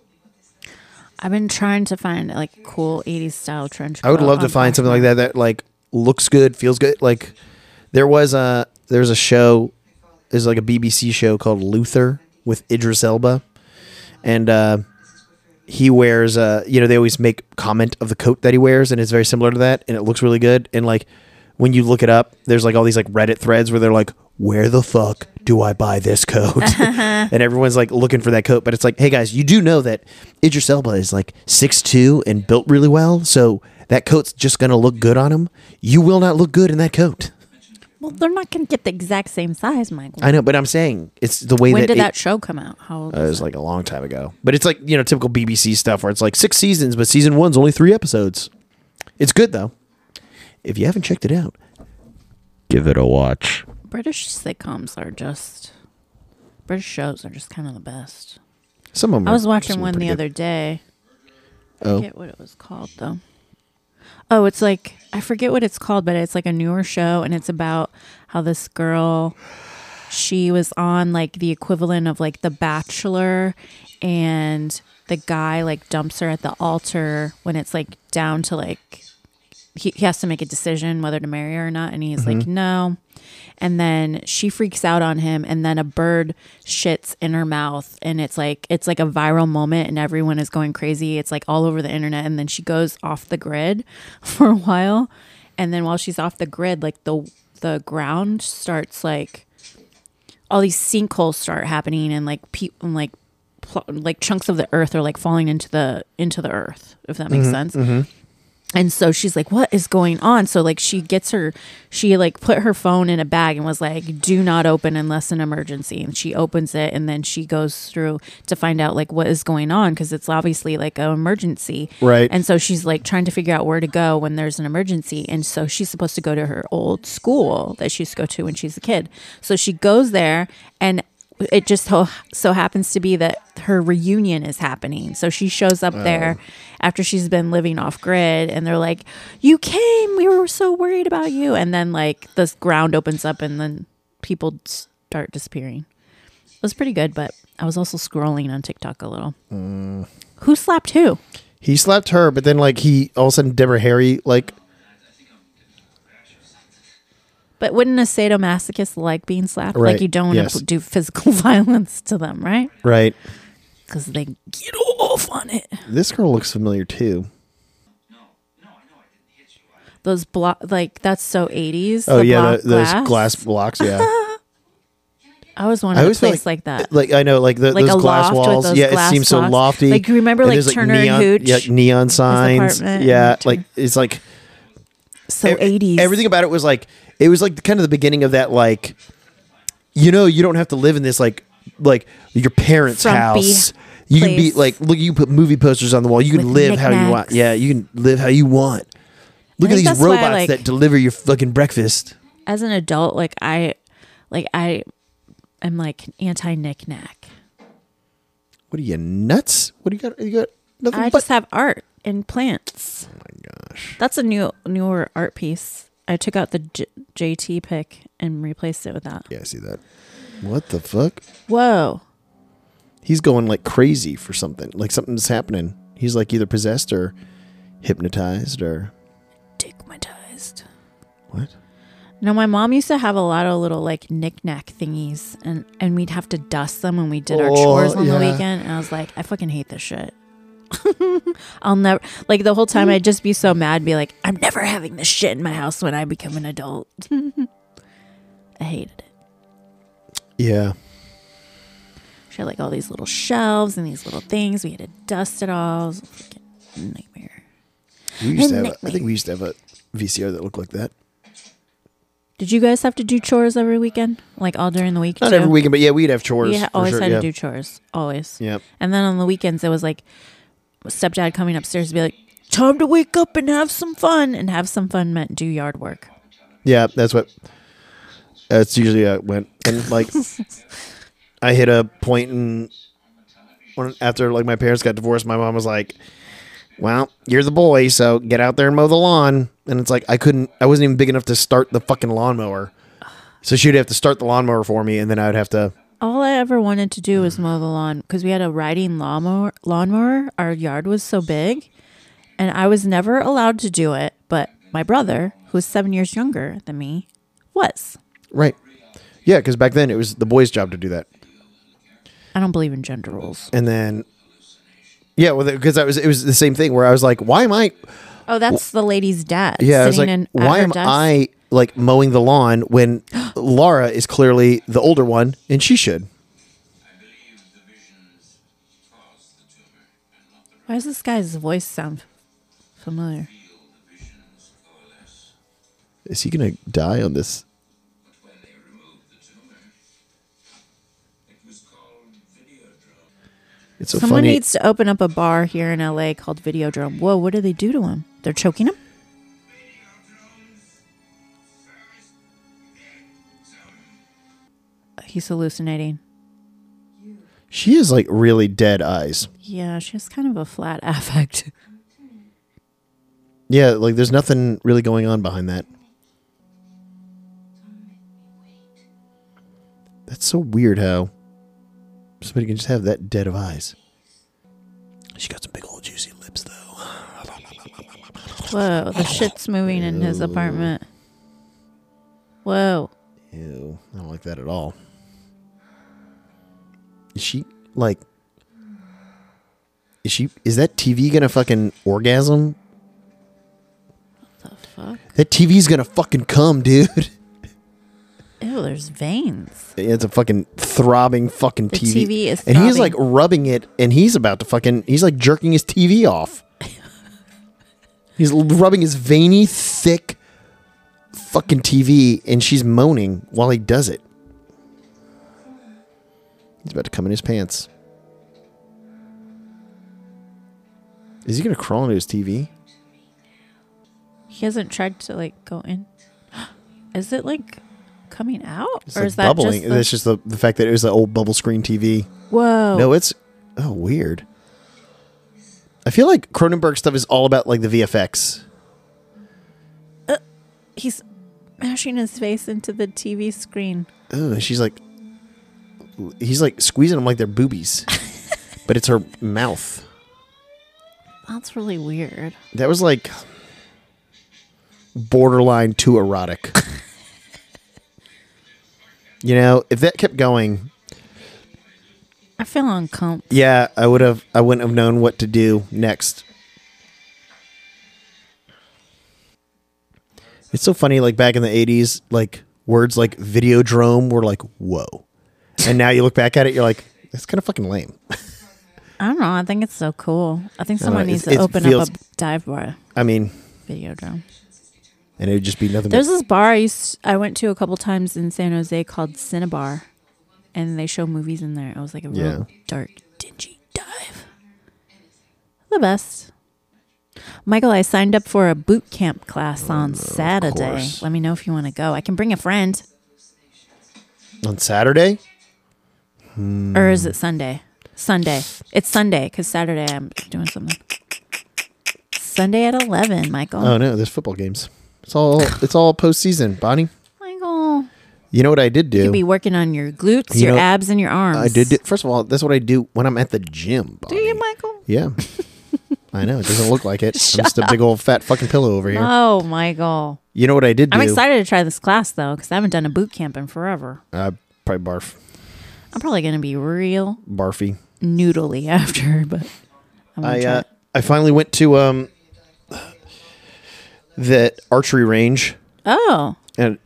I've been trying to find like cool 80s style trench coat. I would love to on find something like Poshmark. that like looks good, feels good. Like there's a show, there's like a BBC show called Luther with Idris Elba, and he wears they always make comment of the coat that he wears, and it's very similar to that, and it looks really good. And like when you look it up, there's like all these like Reddit threads where they're like, where the fuck do I buy this coat? And everyone's like looking for that coat. But it's like, hey guys, you do know that Idris Elba is like 6'2" and built really well. So that coat's just going to look good on him. You will not look good in that coat. Well, they're not going to get the exact same size, Michael. I know, but I'm saying it's the way When that did that show come out? How old it is was it? like a long time ago. But it's like, typical BBC stuff where it's like 6 seasons, but season 1's only 3 episodes. It's good though. If you haven't checked it out, give it a watch. British sitcoms are just... British shows are just kind of the best. Some of them I was are- watching some are one pretty the good. other day. I Oh. forget what it was called, though. Oh, it's like... I forget what it's called, but it's like a newer show, and it's about how this girl... She was on like the equivalent of like The Bachelor, and the guy like dumps her at the altar when it's like down to like he has to make a decision whether to marry her or not, and he's like no, and then she freaks out on him, and then a bird shits in her mouth, and it's like a viral moment, and everyone is going crazy. It's like all over the internet, and then she goes off the grid for a while, and then while she's off the grid, like the ground starts like all these sinkholes start happening, and like like chunks of the earth are like falling into the earth, if that makes sense. And so she's like, what is going on? So like she like put her phone in a bag and was like, do not open unless an emergency. And she opens it, and then she goes through to find out like what is going on, because it's obviously like an emergency. Right. And so she's like trying to figure out where to go when there's an emergency. And so she's supposed to go to her old school that she used to go to when she's a kid. So she goes there, and it just so happens to be that her reunion is happening. So she shows up there after she's been living off grid, and they're like, "You came. We were so worried about you." And then like the ground opens up, and then people start disappearing. It was pretty good, but I was also scrolling on TikTok a little. Who slapped who? He slapped her, but then like he all of a sudden Deborah Harry like. But wouldn't a sadomasochist like being slapped? Right, Like you don't want yes. to do physical violence to them, right? Right. Because they get off on it. This girl looks familiar too. Those like that's so 80s. Oh the yeah, block those glass blocks. Yeah. I always wanted I a always feel place like that. Like I know, like Like those a glass loft with walls. those Yeah, it glass seems so blocks. lofty. Like, you remember, And like, there's, Turner and neon, Hooch? Yeah, neon signs. apartment Yeah, and like it's like So 80s. everything about it was like it was like kind of the beginning of that. Like, you know, you don't have to live in this like your parents' Frumpy house. You can be place. like, look, you put movie posters on the wall. You can With live how you want. knickknacks. Yeah, you can live how you want. Look at think these that's why, robots like- that deliver your fucking breakfast. As an adult, I am like anti knick-knack. What are you, nuts? What do you got? You got nothing I but. just have art and plants. Oh my gosh. That's a newer art piece. I took out the JT pick and replaced it with that. Yeah, I see that. What the fuck? Whoa. He's going like crazy for something. Like something's happening. He's like either possessed or hypnotized or Digmatized. what? No, my mom used to have a lot of little like knick-knack thingies, and we'd have to dust them when we did our Oh, chores on the yeah. weekend. And I was like, I fucking hate this shit. I'll never, like, the whole time I'd just be so mad, be like, I'm never having this shit in my house when I become an adult. I hated it. Yeah. She had like all these little shelves and these little things. We had to dust it all. It was a freaking nightmare. We used to have Nightmare. I think we used to have a VCR that looked like that. Did you guys have to do chores every weekend? Like all during the week? Not too? every weekend, but yeah, we'd have chores. We for always sure, had yeah. to do chores. Always. Yep. And then on the weekends, it was like stepdad coming upstairs to be like, time to wake up and have some fun. And have some fun meant do yard work. Yeah, that's usually how it went. And like I hit a point in after like my parents got divorced, my mom was like, well, you're the boy, so get out there and mow the lawn. And it's like I wasn't even big enough to start the fucking lawnmower. So she'd have to start the lawnmower for me, and then I would have to. All I ever wanted to do was mow the lawn because we had a riding lawnmower. Our yard was so big, and I was never allowed to do it. But my brother, who was 7 years younger than me, was. Right. Yeah, because back then it was the boy's job to do that. I don't believe in gender roles. And then, yeah, well, because it was the same thing where I was like, why am I? Oh, that's the lady's dad. Yeah, I was like, at why her am desk. I like mowing the lawn when Laura is clearly the older one and she should? Why does this guy's voice sound familiar? Is he gonna die on this? It's so Someone funny. needs to open up a bar here in LA called Videodrome. Whoa, what do they do to him? They're choking him? He's hallucinating. She has like really dead eyes. Yeah, she has kind of a flat affect. Yeah, like there's nothing really going on behind that. That's so weird how somebody can just have that dead of eyes. She got some big old juicy lips though. Whoa, the shit's moving in his apartment. Whoa. Ew, I don't like that at all. Is that TV gonna fucking orgasm? The fuck? That TV's gonna fucking come, dude. Ew, there's veins. It's a fucking throbbing fucking The TV. TV is and he's throbbing. like rubbing it, and he's about to he's like jerking his TV off. He's rubbing his veiny, thick fucking TV, and she's moaning while he does it. He's about to come in his pants. Is he gonna crawl into his TV? He hasn't tried to like go in. Is it like coming out? It's Or like is that bubbling. just the... It's just the fact that it was the old bubble screen TV. Whoa. No, it's weird. I feel like Cronenberg stuff is all about like the VFX. He's mashing his face into the TV screen. Oh, he's like squeezing them like they're boobies, but it's her mouth. That's really weird. That was like borderline too erotic. You know, if that kept going, I feel uncomfortable. yeah, I wouldn't have known what to do next. It's so funny, like back in the 80s, like words like Videodrome were like, whoa. And now you look back at it, you're like, that's kind of fucking lame. I don't know. I think it's so cool. I think someone it- needs to it open feels- up a dive bar I mean, Videodrome. and it would just be nothing There's but this bar I went to a couple times in San Jose called Cinebar, and they show movies in there. It was like a real dark, dingy dive. The best. Michael, I signed up for a boot camp class on Saturday. course. Let me know if you want to go. I can bring a friend. on Saturday. Or is it Sunday? Sunday. It's Sunday because Saturday I'm doing something. Sunday at 11, Michael. Oh no, there's football games. It's all postseason, Bonnie. Michael. You know what I did do? You'd be working on your glutes, You your know, abs, and your arms. I did. First of all, that's what I do when I'm at the gym. Do Bonnie. you, Michael? Yeah. I know. It doesn't look like it. I'm just a big old fat fucking pillow over here. Oh, Michael. You know what I did do? I'm excited to try this class, though, because I haven't done a boot camp in forever. Probably barf. I'm probably going to be real Barfy. noodly after, but I'm gonna try it. I finally went to that archery range, Oh, and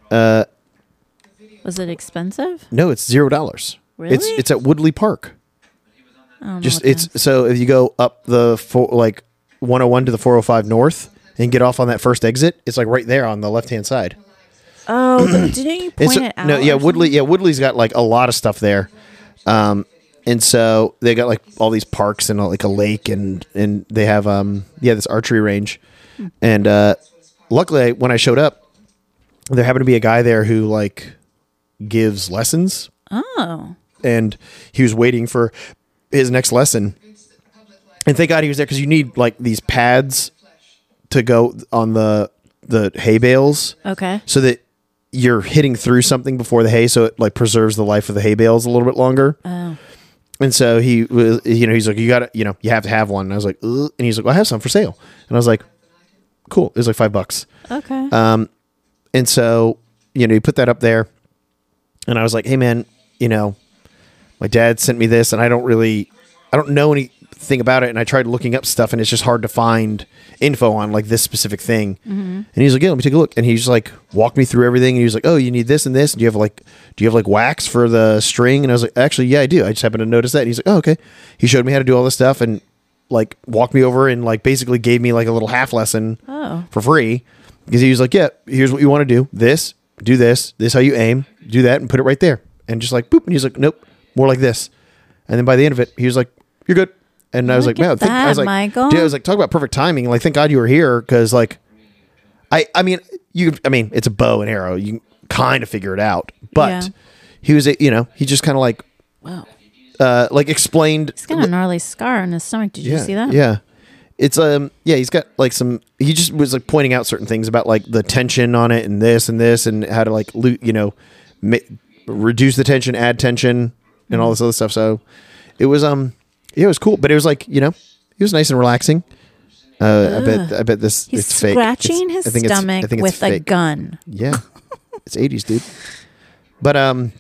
was it expensive? no, it's $0. Really? It's at Woodley Park. I don't know Just what that it's is. so if you go up the 101 to the 405 north and get off on that first exit, it's like right there on the left hand side. Oh, didn't you point it out? No, yeah, or Woodley. something? Yeah, Woodley's got like a lot of stuff there, and so they got like all these parks and like a lake, and they have this archery range, and luckily when I showed up, there happened to be a guy there who like gives lessons, Oh, and he was waiting for his next lesson, and thank God he was there because you need like these pads to go on the hay bales okay. so that you're hitting through something before the hay, so it like preserves the life of the hay bales a little bit longer. Oh, And so he was, he's like, you got to, you have to have one. And I was like, ugh. And he's like, well, I have some for sale. And I was like, cool. It was like $5. okay. And so, he put that up there, and I was like, hey man, my dad sent me this, and I don't know anything about it. And I tried looking up stuff, and it's just hard to find info on like this specific thing. And he's like, yeah, let me take a look. And he's like, walked me through everything. And he was like, oh, you need this and this. Do you have like wax for the string? And I was like, actually, yeah, I do. I just happened to notice that. And he's like, oh, okay. He showed me how to do all this stuff and like walked me over and like basically gave me like a little half lesson for free, because he was like, yeah, here's what you want to do. This, do this, how you aim, do that, and put it right there. And just like, boop. And he's like, nope, more like this. And then by the end of it, he was like, you're good. And I was like, Look wow, at I was that, like, Michael. dude, I was like, talk about perfect timing. Like, thank God you were here. Cause like, I mean, it's a bow and arrow. You can kind of figure it out, but Yeah. he was, he just kind of like, Wow. like explained. He's got a gnarly scar on his stomach. Did you see that? Yeah. It's he's got like he just was like pointing out certain things about like the tension on it and this and how to like reduce the tension, add tension, and all this other stuff. So it was it was cool, but it was like, it was nice and relaxing. I bet this He's it's fake. scratching I his think stomach I think with a fake. gun. Yeah. It's 80s, dude. But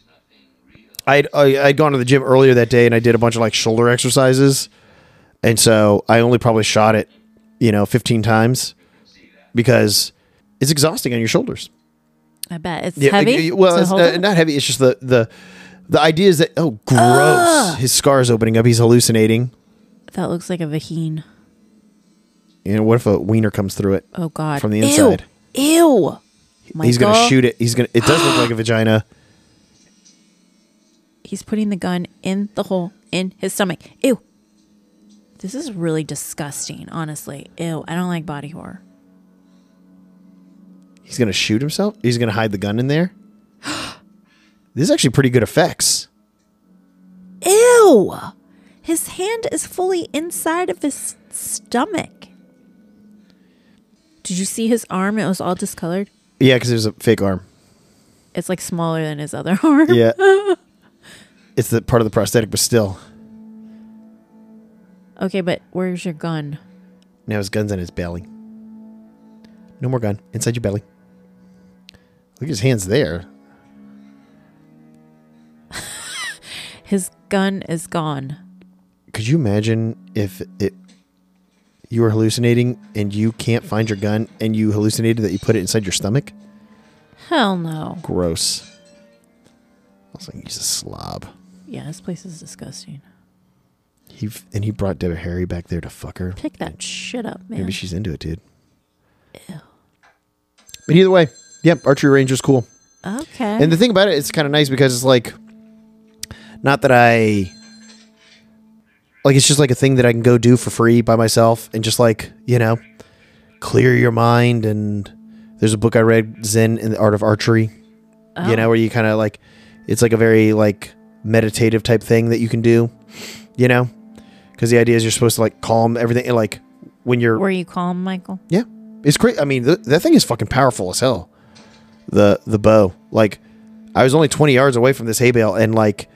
I'd gone to the gym earlier that day, and I did a bunch of like shoulder exercises. And so I only probably shot it, 15 times, because it's exhausting on your shoulders. I bet it's heavy. Well, to it's hold it? not heavy. It's just the idea is that, oh, gross. His scar is opening up. He's hallucinating. That looks like a vagine. What if a wiener comes through it? Oh God! From the inside. Ew. He's going to Michael, shoot it. It does look like a vagina. He's putting the gun in the hole in his stomach. Ew. This is really disgusting, honestly. Ew. I don't like body horror. He's going to shoot himself? He's going to hide the gun in there? This is actually pretty good effects. Ew! His hand is fully inside of his stomach. Did you see his arm? It was all discolored. Yeah, because it was a fake arm. It's like smaller than his other arm. Yeah. It's the part of the prosthetic, but still. Okay, but where's your gun? Now his gun's in his belly. No more gun. Inside your belly. Look at his hands there. His gun is gone. Could you imagine if you were hallucinating and you can't find your gun and you hallucinated that you put it inside your stomach? Hell no. Gross. I was like, he's a slob. Yeah, this place is disgusting. He brought Deborah Harry back there to fuck her. Pick that shit up, man. Maybe she's into it, dude. Ew. But either way, yep, archery range is cool. Okay. And the thing about it, it's kind of nice because it's like, not that I, like, it's just like a thing that I can go do for free by myself and just like, clear your mind. And there's a book I read, Zen in the Art of Archery, where you kind of like, it's like a very like meditative type thing that you can do, because the idea is you're supposed to like calm everything. And like when you're, Were you calm, Michael? yeah, it's great. I mean, that thing is fucking powerful as hell. The bow, like I was only 20 yards away from this hay bale and like,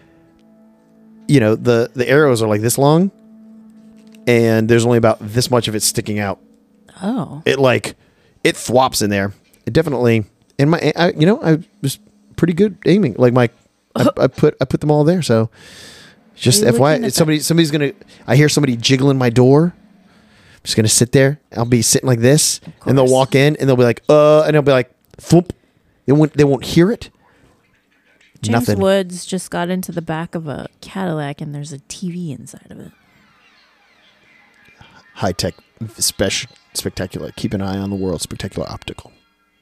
the arrows are like this long and there's only about this much of it sticking out. Oh. It thwops in there. It definitely, and I was pretty good aiming. Like I put them all there. So just Are you looking FYI, at somebody's going to, I hear somebody jiggling my door. I'm just going to sit there. I'll be sitting like this and they'll walk in and they'll be like, and they'll be like, thwomp. They won't hear it. James Nothing. Woods just got into the back of a Cadillac and there's a TV inside of it. High tech, spectacular. Keep an eye on the world. Spectacular Optical.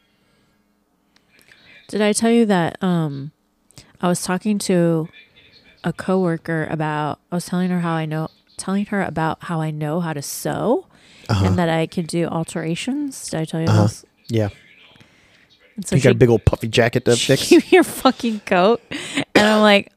Did I tell you that I was talking to a coworker about, I was telling her about how I know how to sew and that I could do alterations. Did I tell you this? Yeah. And so You got a big old puffy jacket to fix. Give me your fucking coat. And I'm like,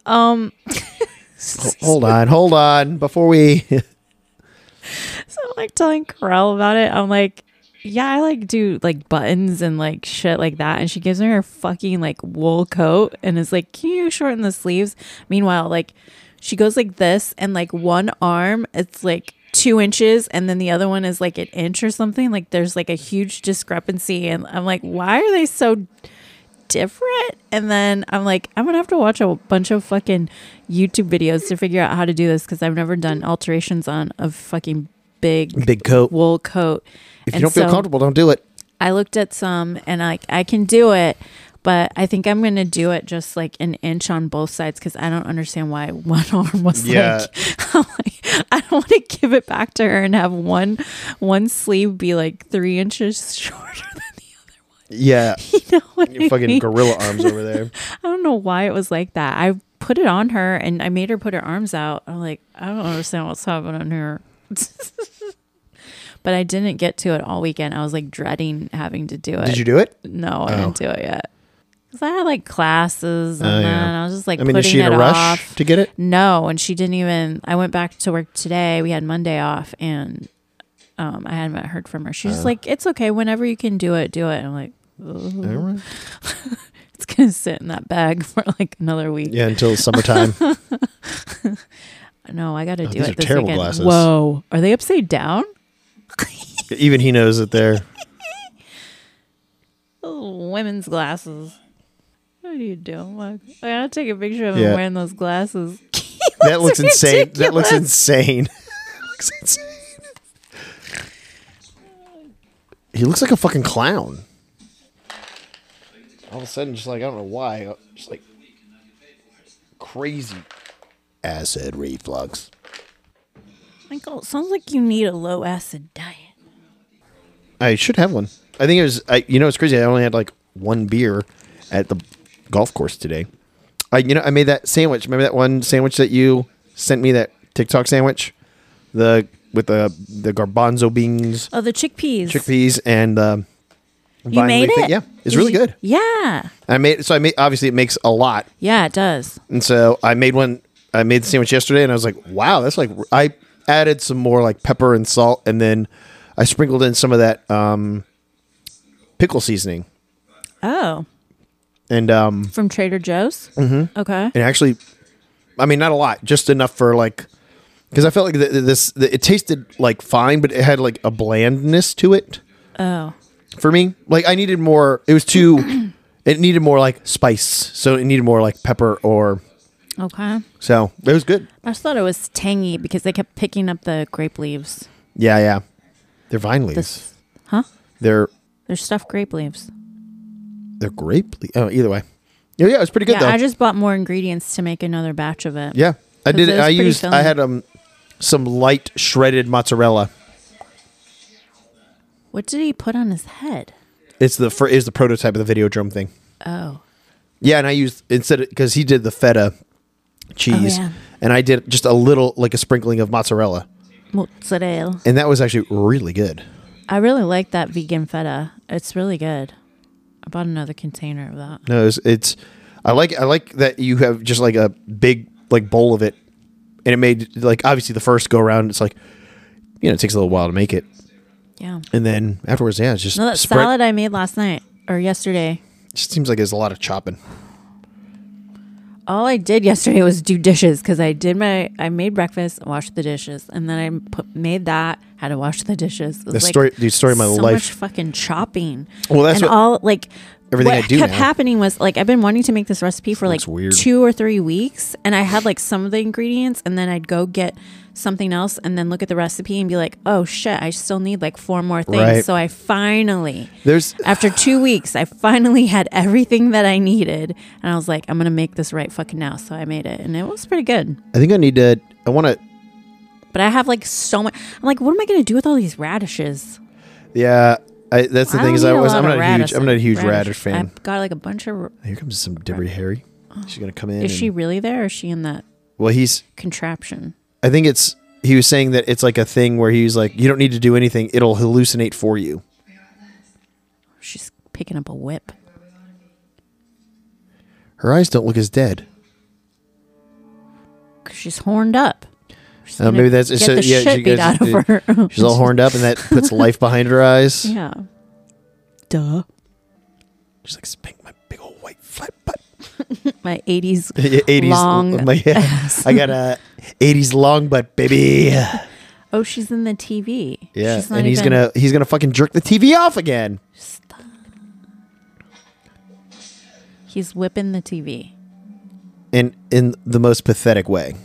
Hold on. Before we... So I'm like telling Corel about it. I'm like, yeah, I like do like buttons and like shit like that. And she gives me her fucking like wool coat and is like, can you shorten the sleeves? Meanwhile, like she goes like this and like one arm, it's like 2 inches and then the other one is like an inch or something. Like there's like a huge discrepancy. And I'm like, why are they so different? And then I'm like, I'm gonna have to watch a bunch of fucking YouTube videos to figure out how to do this because I've never done alterations on a fucking big coat. wool coat. If you don't feel comfortable, don't do it. I looked at some and I can do it, but I think I'm gonna do it just like an inch on both sides because I don't understand why one arm was like, I don't want to give it back to her and have one sleeve be like 3 inches shorter than the other one. Yeah. You know what Your I fucking mean? gorilla arms over there. I don't know why it was like that. I put it on her and I made her put her arms out. I'm like, I don't understand what's happening here. But I didn't get to it all weekend. I was like dreading having to do it. Did you do it? No, I didn't do it yet. Because I had like classes and then I was just like Is putting she in it a rush off. to get it? No, and she didn't even. I went back to work today. We had Monday off and I hadn't heard from her. She's like, it's okay. Whenever you can do it, do it. And I'm like, All right. it's going to sit in that bag for like another week. Yeah, until summertime. No, I got to do these it are this terrible weekend. glasses. Whoa. Are they upside down? Even he knows that they're... Oh, women's glasses. What are you doing? Like, I gotta take a picture of him Yeah. wearing those glasses. That looks insane. That looks ridiculous. insane. Looks insane. He looks like a fucking clown. All of a sudden, just like, I don't know why, just like crazy acid reflux. Michael, it sounds like you need a low acid diet. I should have one. I think it was, it's crazy. I only had like one beer at the golf course today. I made that sandwich. Remember that one sandwich that you sent me, that TikTok sandwich? With the garbanzo beans. Oh, the chickpeas. Chickpeas and You made it? Yeah, it's really good. Yeah. I made obviously it makes a lot, Yeah, it does. and so I made the sandwich yesterday, and I was like, wow, that's like I added some more like pepper and salt, and then I sprinkled in some of that pickle seasoning, Oh. and From Trader Joe's? Mm-hmm. Okay. and actually, I mean, not a lot, just enough for like, because I felt like it tasted like fine, but it had like a blandness to it. Oh. For me, like I needed more. It was too. It needed more like spice, so it needed more like pepper or. Okay. So it was good. I just thought it was tangy because they kept picking up the grape leaves. Yeah. They're vine leaves. This, huh? They're stuffed grape leaves. grape. Oh, either way. Yeah, it was pretty good Yeah, though. I just bought more ingredients to make another batch of it. Yeah, I 'Cause did. it was I pretty used. I filling. had some light shredded mozzarella. What did he put on his head? It's the prototype of the Videodrome thing. Oh. Yeah, and I used because he did the feta cheese, yeah. and I did just a little like a sprinkling of mozzarella, Mozzarella. and that was actually really good. I really like that vegan feta. It's really good. I bought another container of that. No, it's I like that you have just like a big like bowl of it, and it made like obviously the first go around it's like it takes a little while to make it, Yeah. and then afterwards it's just No, that spread. salad I made last night or yesterday. Just seems like there's a lot of chopping. All I did yesterday was do dishes because I made breakfast, washed the dishes, and then I made that, had to wash the dishes. It was The story of my so life. much fucking chopping. Well, that's and what- all like everything what I do kept now. happening was like I've been wanting to make this recipe for like looks weird. 2 or 3 weeks, and I had like some of the ingredients, and then I'd go get something else, and then look at the recipe and be like, oh shit, I still need like 4 more things. Right. So I finally, There's after 2 weeks, I finally had everything that I needed, and I was like, I'm gonna make this right fucking now. So I made it, and it was pretty good. I think I want to. But I have like so much. I'm like, what am I gonna do with all these radishes? Yeah, that's the I thing don't is need I'm lot of not a huge radish fan. I've got like a bunch of. Here comes some Deborah Harry. She's gonna come in. Is she really there? Or is she in that Well, contraption? I think he was saying that it's like a thing where he's like, you don't need to do anything; it'll hallucinate for you. She's picking up a whip. Her eyes don't look as dead. 'Cause she's horned up. She's Maybe gonna that's get so. the Yeah, shit beat out of her. She's all horned up, and that puts life behind her eyes. Yeah. Duh. She's like, spank my big old white flat butt. My 80s 80s long. I got a 80s long butt, baby. Oh, she's in the TV. Yeah, She's not and he's even- gonna fucking jerk the TV off again. He's whipping the TV. In the most pathetic way.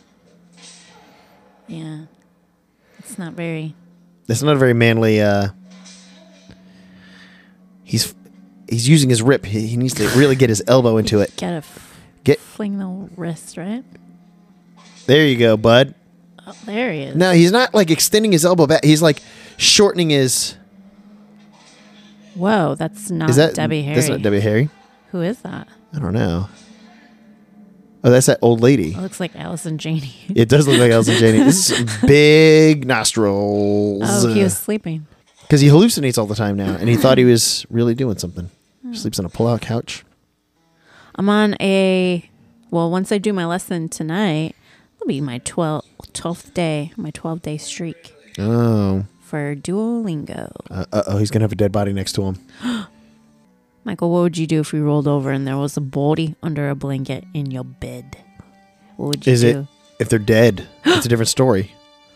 Yeah. It's not very. That's not a very manly. He's using his rip. He needs to really get his elbow into it. Gotta Get fling the wrist, right? there, you go, bud. Oh, there he is. No, he's not like extending his elbow back. He's like shortening his. Whoa, that's not Is that Debbie Harry. That's not Debbie Harry. Who is that? I don't know. Oh, that's that old lady. It looks like Allison Janney. It does look like Elsa Janney. This is big nostrils. Oh, he was sleeping. Because he hallucinates all the time now, and he thought he was really doing something. Sleeps on a pull-out couch. I'm on once I do my lesson tonight, it'll be my 12th day, my 12-day streak Oh. for Duolingo. Uh-oh, he's going to have a dead body next to him. Michael, what would you do if we rolled over and there was a body under a blanket in your bed? What would you Is do? it? If they're dead, it's a different story.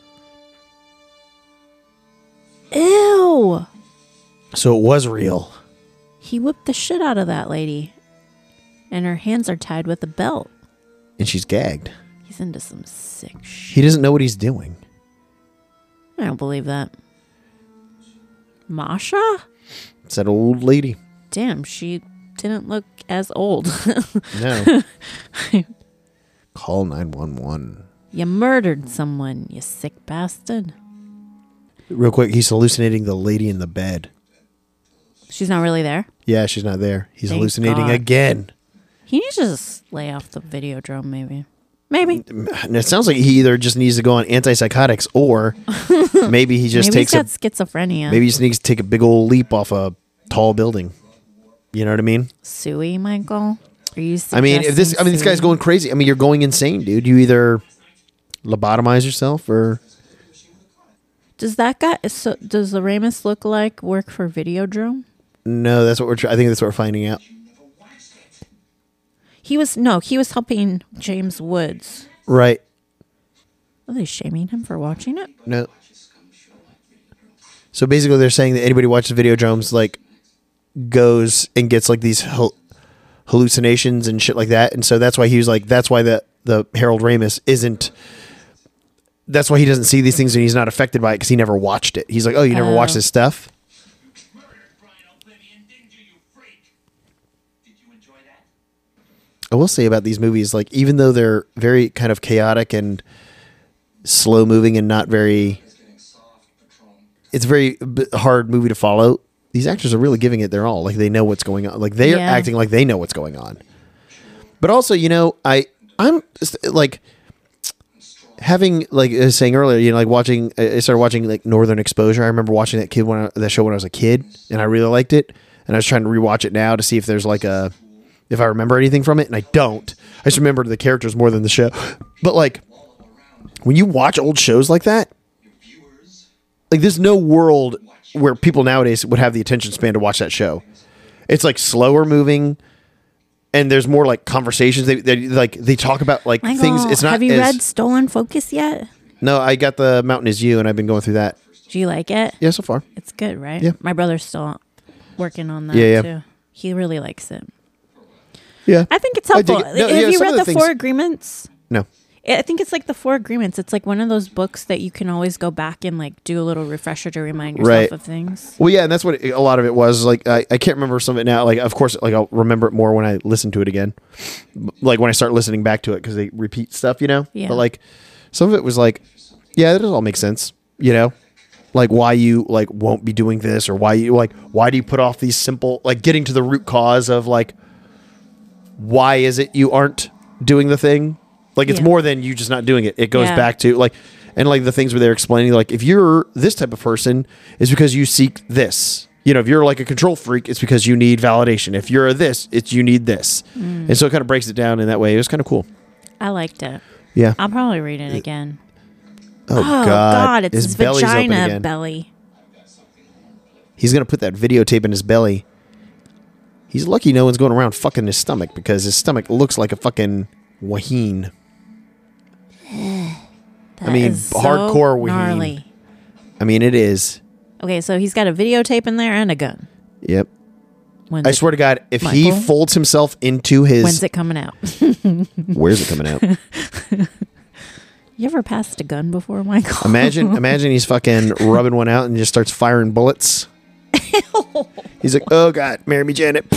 Ew! So it was real. He whipped the shit out of that lady. And her hands are tied with a belt. And she's gagged. He's into some sick shit. He doesn't know what he's doing. I don't believe that. Masha? It's that old lady. Damn, she didn't look as old. No. Call 911. You murdered someone, you sick bastard. Real quick, he's hallucinating the lady in the bed. She's not really there. Yeah, she's not there. He's Thank hallucinating God. again. He needs to just lay off the Videodrome, maybe. Maybe. And it sounds like he either just needs to go on antipsychotics or maybe he just Maybe takes he's got schizophrenia. maybe he just needs to take a big old leap off a tall building. You know what I mean? Suey, Michael. Are you? I mean, if this suggesting guy's suey? going crazy. I mean, you're going insane, dude. You either lobotomize yourself or Does that guy? So does the Ramus look-alike work for Videodrome? no. That's what we're. I think that's what we're finding out. He was helping James Woods. Right? Are they shaming him for watching it? No. So basically, they're saying that anybody who watches Videodromes like goes and gets like these hallucinations and shit like that, and so that's why he was like, that's why the Harold Ramis isn't. That's why he doesn't see these things and he's not affected by it because he never watched it. He's like, oh, you never watched this stuff? Murdered Brian Oblivion, didn't you, you freak? Did you enjoy that? I will say about these movies, like even though they're very kind of chaotic and slow moving and not very, it's a very hard movie to follow. These actors are really giving it their all. Like they know what's going on. Like they're Yeah. acting like they know what's going on. But also, you know, I'm like having like I was saying earlier, you know, like watching. I started watching like Northern Exposure. I remember watching that show when I was a kid, and I really liked it. And I was trying to rewatch it now to see if there's like if I remember anything from it, and I don't. I just remember the characters more than the show. But like when you watch old shows like that, like there's no world where people nowadays would have the attention span to watch that show. It's like slower moving, and there's more like conversations. They talk about like Michael, things. It's not. Have you as, read Stolen Focus yet? No, I got The Mountain Is You, and I've been going through that. Do you like it? Yeah, so far. It's good, right? Yeah. My brother's still working on that Yeah. too. He really likes it. Yeah, I think it's I dig helpful. it. No, Have yeah, you some read of the the Four things- Agreements? no. I think it's like the Four Agreements. It's like one of those books that you can always go back and like do a little refresher to remind yourself Right. of things. Well, yeah, and that's what a lot of it was. Like, I can't remember some of it now. Like, of course, like I'll remember it more when I listen to it again. Like when I start listening back to it because they repeat stuff, you know. Yeah. But like, some of it was like, yeah, that does all make sense, you know. Like why you like won't be doing this, or why do you put off these simple like getting to the root cause of like why is it you aren't doing the thing? Like it's Yeah. more than you just not doing it. It goes Yeah. back to like, and like the things where they're explaining like if you're this type of person, it's because you seek this. You know, if you're like a control freak, it's because you need validation. If you're a this, it's you need this. And so it kind of breaks it down in that way. It was kind of cool. I liked it. Yeah. I'll probably read it again. Oh, Oh God. God, it's his belly's open vagina again. belly. He's going to put that videotape in his belly. He's lucky no one's going around fucking his stomach because his stomach looks like a fucking wahine. That mean, is so hardcore wahine. gnarly. I mean, it is. Okay, so he's got a videotape in there and a gun. Yep. When's I it, swear to God, if he Michael? folds himself into his... when's it coming out? Where's it coming out? You ever passed a gun before, Michael? Imagine he's fucking rubbing one out and just starts firing bullets. He's like, oh God, marry me, Janet.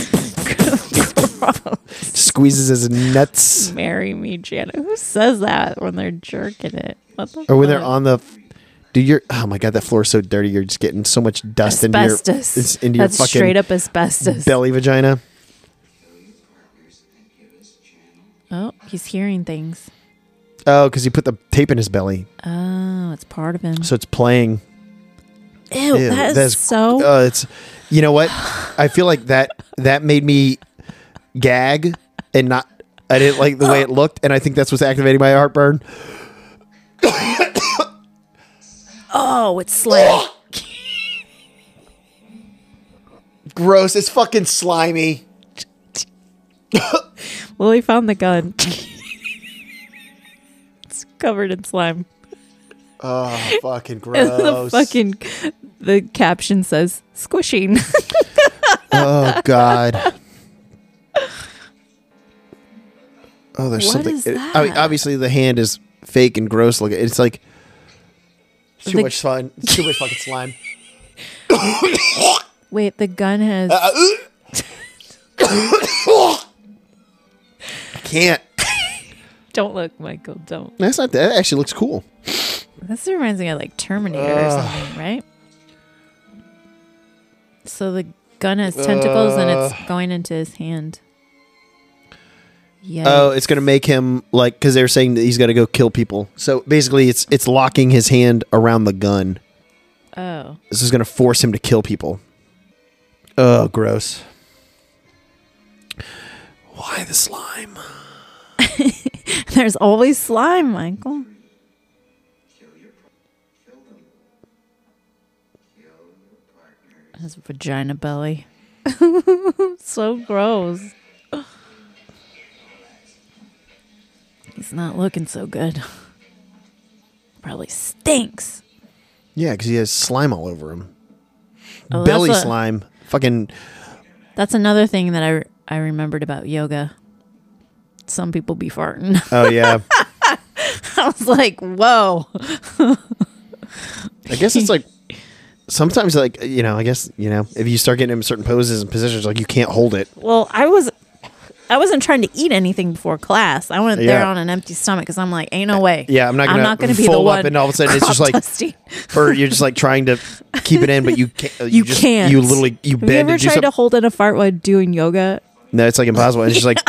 Squeezes his nuts. Marry me, Janet. Who says that when they're jerking it? What the Or when they're fuck? on the... Dude, oh my God, that floor is so dirty. You're just getting so much dust asbestos. into your That's fucking straight up asbestos. belly vagina. Oh, he's hearing things. Oh, because he put the tape in his belly. Oh, it's part of him. So it's playing. Ew, Ew, that that's- is so. It's, you know what? I feel like that made me gag and not. I didn't like the way it looked, and I think that's what's activating my heartburn. Oh, it's slimy. Gross! It's fucking slimy. Well, he found the gun. It's covered in slime. Oh, fucking And gross! the caption says squishing. Oh God. Oh, there's What something. is I mean, that? obviously the hand is fake and gross looking. It's like too The- much fun. It's too much fucking slime. Wait, the gun has. I can't. Don't look, Michael. Don't. That's not. That actually looks cool. This reminds me of like Terminator or something, right? So the gun has tentacles and it's going into his hand. Yeah. Oh, it's gonna make him like because they're saying that he's got to go kill people. So basically, it's locking his hand around the gun. Oh. This is gonna force him to kill people. Oh, gross. Why the slime? There's always slime, Michael. His vagina belly. So gross. He's not looking so good. Probably stinks. Yeah, because he has slime all over him. Oh, Belly that's slime. Fucking. That's another thing that I remembered about yoga. Some people be farting. Oh, yeah. I was like, whoa. I guess it's like. Sometimes, like, you know, I guess, you know, if you start getting in certain poses and positions, like, you can't hold it. Well, I wasn't trying to eat anything before class. I went there Yeah. on an empty stomach because I'm like, ain't no way. Yeah, I'm not gonna be the fold one up and all of a sudden it's just crop like, dusting. or you're just like trying to keep it in, but you can't. You can't. You literally, you Have bend you ever and do tried to something. hold in a fart while doing yoga? No, it's like impossible. It's just like,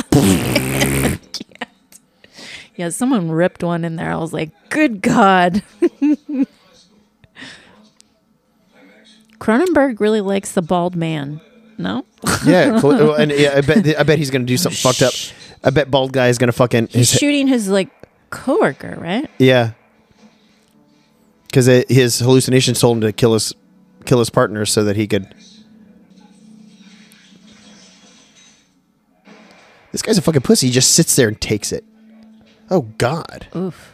Yeah, someone ripped one in there. I was like, good God. Cronenberg really likes the bald man. No? yeah, cool. And yeah, I bet he's gonna do something fucked up. I bet bald guy is gonna fucking. He's shooting his like coworker, right? Yeah, because his hallucinations told him to kill his partner so that he could. This guy's a fucking pussy. He just sits there and takes it. Oh God. Oof.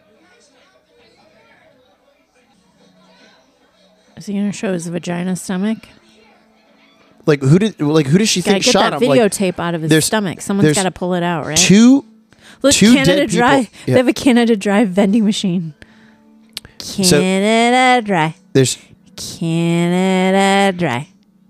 Is he gonna show his vagina stomach? Like who does she Gotta think get shot that him? Like, videotape out of his there's- stomach. Someone's there's gotta pull it out, right? two Look, two Canada dead people- Dry. yeah. They have a Canada Dry vending machine. Canada Dry. There's Canada Dry.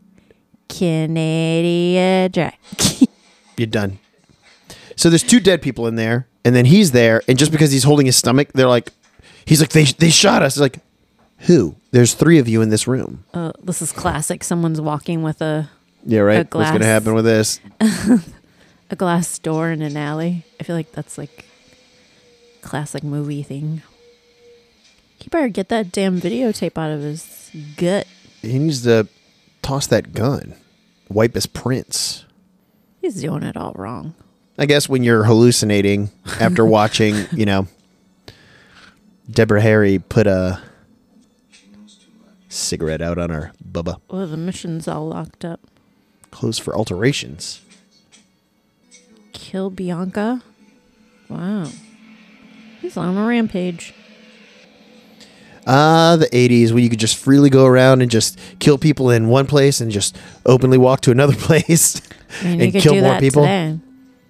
Canada Dry. you're done. So there's two dead people in there, and then he's there, and just because he's holding his stomach, they're like, he's like, they shot us. It's like, who? There's three of you in this room. This is classic. Someone's walking with a Yeah, right. What's glass. gonna happen with this? a glass door in an alley. I feel like that's like classic movie thing. He better get that damn videotape out of his gut. He needs to toss that gun, wipe his prints. He's doing it all wrong. I guess when you're hallucinating after watching, you know, Deborah Harry put a cigarette out on her bubba. Well, the mission's all locked up. Closed for alterations. Kill Bianca? Wow. He's on a rampage. The 80s when you could just freely go around and just kill people in one place and just openly walk to another place I mean, you and could kill do more that people. today.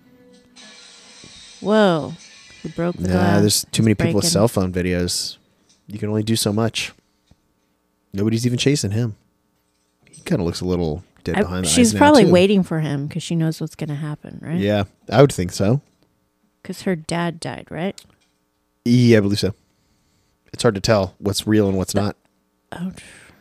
Whoa. He broke the glass. There's too many It's people with breaking. cell phone videos. You can only do so much. Nobody's even chasing him. He kind of looks a little dead behind the eyes She's now, probably too. waiting for him because she knows what's going to happen, right? Yeah, I would think so. Because her dad died, right? Yeah, I believe so. It's hard to tell what's real and what's not. Oh,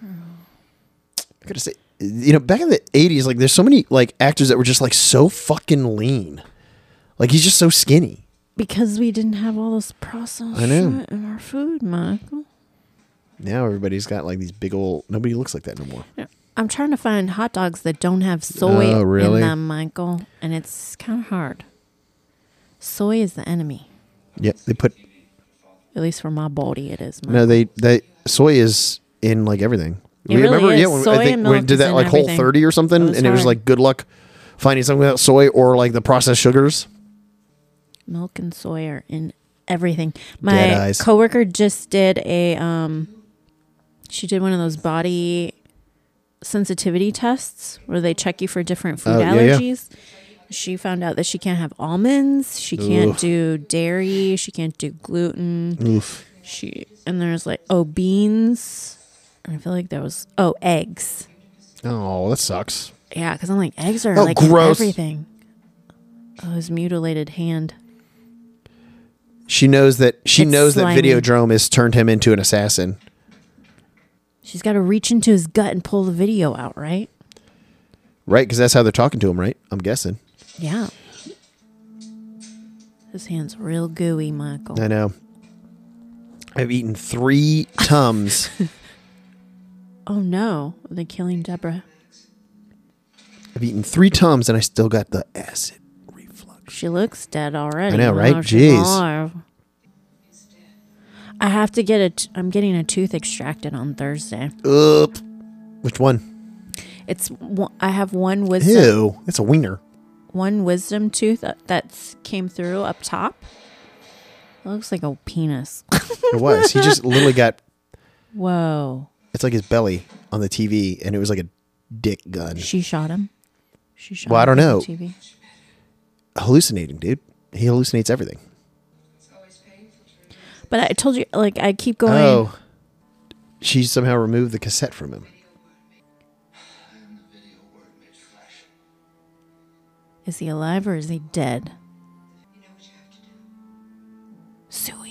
I gotta say, you know, back in the 80s, like, there's so many, like, actors that were just, like, so fucking lean. Like, he's just so skinny. because we didn't have all this processed I know. shit in our food, Michael. Now everybody's got, like, these big old... Nobody looks like that no more. I'm trying to find hot dogs that don't have soy Oh, really? in them, Michael, and it's kind of hard. Soy is the enemy. Yeah, they put... At least for my body, it is. No, Michael. they soy is in, like, everything. It really is. Yeah, when, Soy I think and when we milk did is that, in like, everything. Whole30 or something, It was and it was, hard. like, good luck finding something without soy or, like, the processed sugars. Milk and soy are in everything. Dead My eyes. coworker just did she did one of those body sensitivity tests where they check you for different food Oh, yeah, yeah. allergies. She found out that she can't have almonds, she can't Oof. do dairy, she can't do gluten. Oof. And there's like beans, and I feel like there was eggs. Oh, that sucks. Yeah, because I'm like eggs are Oh, like in gross. everything. Oh, his mutilated hand. She knows that It's that slimy. Videodrome has turned him into an assassin. She's got to reach into his gut and pull the video out, right? Right, because that's how they're talking to him, right? I'm guessing. Yeah. His hand's real gooey, Michael. I know. I've eaten 3 Tums. Oh no, are they killing Deborah? I've eaten 3 Tums and I still got the acid reflux. She looks dead already. I know, don't right? if she's Jeez. alive. I have to get I'm getting a tooth extracted on Thursday. Which one? I have one wisdom. Ew, it's a wiener. One wisdom tooth that's came through up top. It looks like a penis. It was. He just literally got. Whoa. It's like his belly on the TV, and it was like a dick gun. She shot him. Well, I don't him on know. TV. Hallucinating, dude. He hallucinates everything. But I told you, like, I keep going. Oh. She somehow removed the cassette from him. And the video word made flesh. Is he alive or is he dead? You know what you have to do? Suey.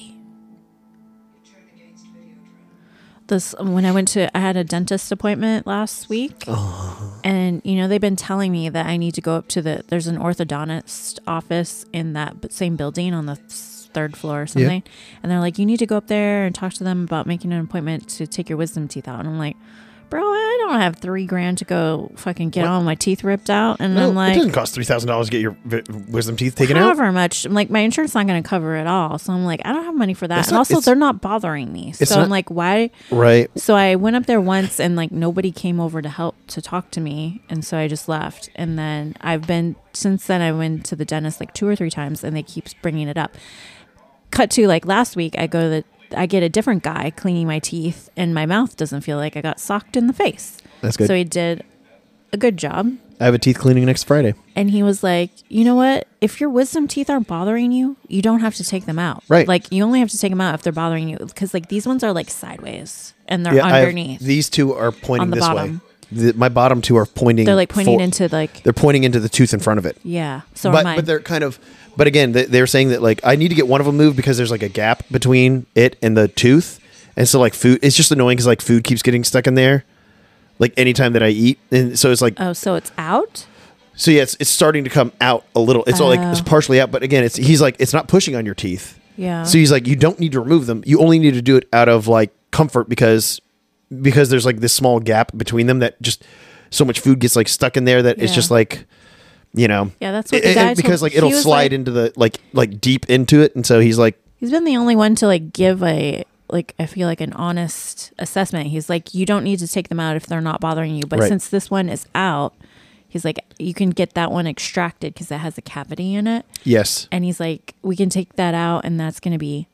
You turn against Videodrome. This when I had a dentist appointment last week, and they've been telling me that I need to go up to there's an orthodontist office in that same building on the 3rd floor or something, and they're like, you need to go up there and talk to them about making an appointment to take your wisdom teeth out. And I'm like, bro, I don't have $3,000 to go fucking get all my teeth ripped out. And No, I'm like, it doesn't cost $3,000 to get your wisdom teeth taken out. however much. I'm like, my insurance not going to cover it all. So I'm like, I don't have money for that. It's And not- also, it's- they're not bothering me. it's So I'm not- like, why? Right. So I went up there once and like nobody came over to help to talk to me. And so I just left. And then since then I went to the dentist like 2 or 3 times and they keep bringing it up. Cut to like last week, I get a different guy cleaning my teeth and my mouth doesn't feel like I got socked in the face. That's good. So he did a good job. I have a teeth cleaning next Friday. And he was like, you know what? If your wisdom teeth aren't bothering you, you don't have to take them out. Right. Like, you only have to take them out if they're bothering you. Because, like, these ones are, like, sideways. And they're I have- underneath. these 2 are pointing On the this bottom. way. My bottom 2 are pointing. They're, like, pointing into, like... They're pointing into the tooth in front of it. Yeah. So are mine. But they're kind of. But again, they're saying that like I need to get one of them moved because there's like a gap between it and the tooth, and so like food. It's just annoying because like food keeps getting stuck in there. Like anytime that I eat, and so it's like Oh, so it's out? so yeah, it's starting to come out a little. It's all like it's Oh. partially out, but again, he's like it's not pushing on your teeth. Yeah. So he's like you don't need to remove them. You only need to do it out of like comfort because there's like this small gap between them that just so much food gets like stuck in there that it's Yeah. just like. Yeah, that's what the guy because told- like it'll he was slide like- into the like deep into it, and so he's like, He's been the only one to, like, give I feel like an honest assessment. He's like, you don't need to take them out if they're not bothering you. But Right. since this one is out, he's like, you can get that one extracted because it has a cavity in it. yes, And he's like, we can take that out and that's going to be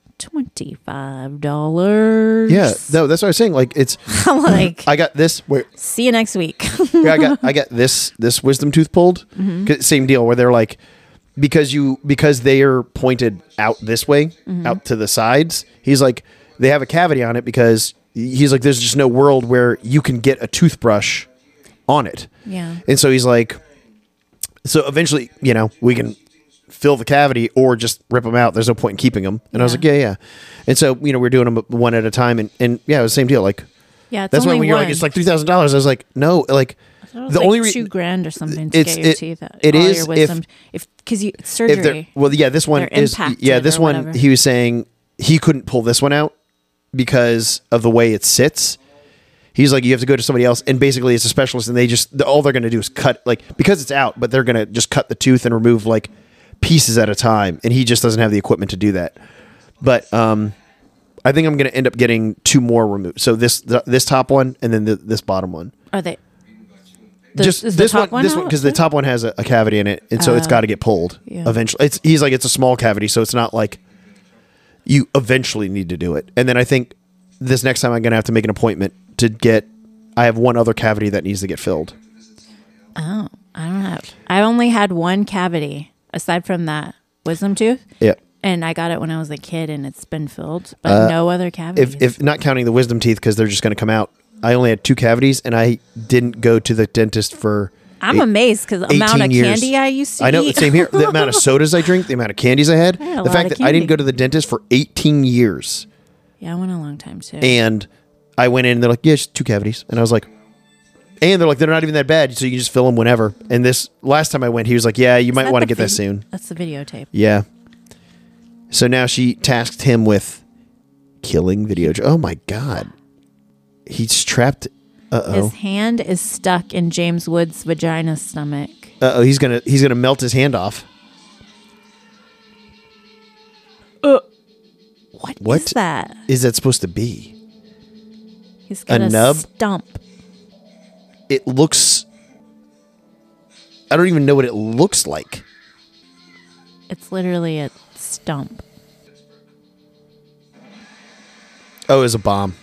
$25. yeah, no, that's what I was saying. Like it's, I'm like, I got this. Wait, see you next week. yeah, I got this wisdom tooth pulled. Mm-hmm. 'Cause same deal where they're like, because they are pointed out this way, Mm-hmm. out to the sides. He's like, they have a cavity on it because he's like, there's just no world where you can get a toothbrush on it. Yeah. And so he's like, so eventually, we can fill the cavity or just rip them out. There's no point in keeping them. And I was Yeah. like, yeah. And so, we're doing them one at a time. And yeah, it was the same deal. Like, Yeah. It's that's why only when you're one. like, it's like $3,000. I was like, no, like It was the like only $2,000 or something to it's- get your it- teeth out. it all is your wisdom. Because it's if surgery. they're, well, yeah, this one They're is, impacted yeah, this or one, whatever. he was saying he couldn't pull this one out because of the way it sits. He's like, you have to go to somebody else, and basically it's a specialist, and all they're going to do is cut, like, because it's out, but they're going to just cut the tooth and remove like pieces at a time, and he just doesn't have the equipment to do that. But I think I'm going to end up getting 2 more removed. So this top one, and then this bottom one. Are they? Just is the this top one, this one, out because the too? top one has a cavity in it, and so it's got to get pulled yeah. eventually. He's like, it's a small cavity, so it's not like you eventually need to do it. And then I think this next time I'm going to have to make an appointment to get. I have one other cavity that needs to get filled. Oh, I don't have. I only had one cavity aside from that wisdom tooth. Yeah. And I got it when I was a kid, and it's been filled, but no other cavities. If not counting the wisdom teeth, because they're just going to come out. I only had 2 cavities, and I didn't go to the dentist for. I'm amazed because the amount 18 of years. candy I used to I know, eat. same here. The amount of sodas I drink, the amount of candies I had, had a the lot fact of that I didn't candy. go to the dentist for 18 years. Yeah, I went a long time too. And I went in and they're like, yeah, just 2 cavities. And I was like, and they're like, they're not even that bad. So you can just fill them whenever. And this last time I went, he was like, yeah, you Is might that want to the get that soon. That's the videotape. Yeah. So now she tasked him with killing Videodrome. Oh my God. He's trapped His hand is stuck in James Woods' vagina stomach. He's gonna melt his hand off. What is that? Is that supposed to be? He's got a nub? stump. It looks. I don't even know what it looks like. It's literally a stump. Oh, it was a bomb.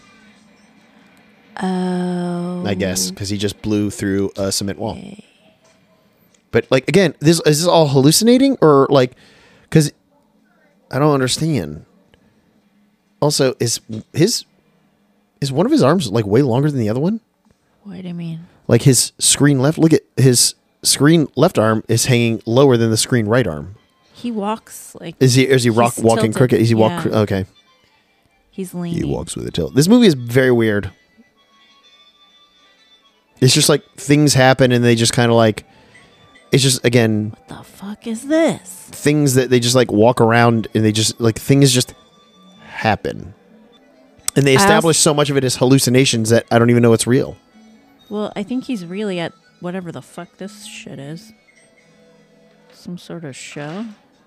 Oh. I guess because he just blew through a cement wall. But like again, is this all hallucinating or like? Because I don't understand. Also, is one of his arms like way longer than the other one? What do you mean? Like his screen left. Look at his screen left arm is hanging lower than the screen right arm. He walks like. Is he walking tilted. crooked? Is he walk? Yeah. Okay. He's leaning. He walks with a tilt. This movie is very weird. It's just like things happen and they just kind of like. It's just again. What the fuck is this? Things that they just like walk around and they just like things just happen. And they establish so much of it as hallucinations that I don't even know it's real. Well, I think he's really at whatever the fuck this shit is. Some sort of show.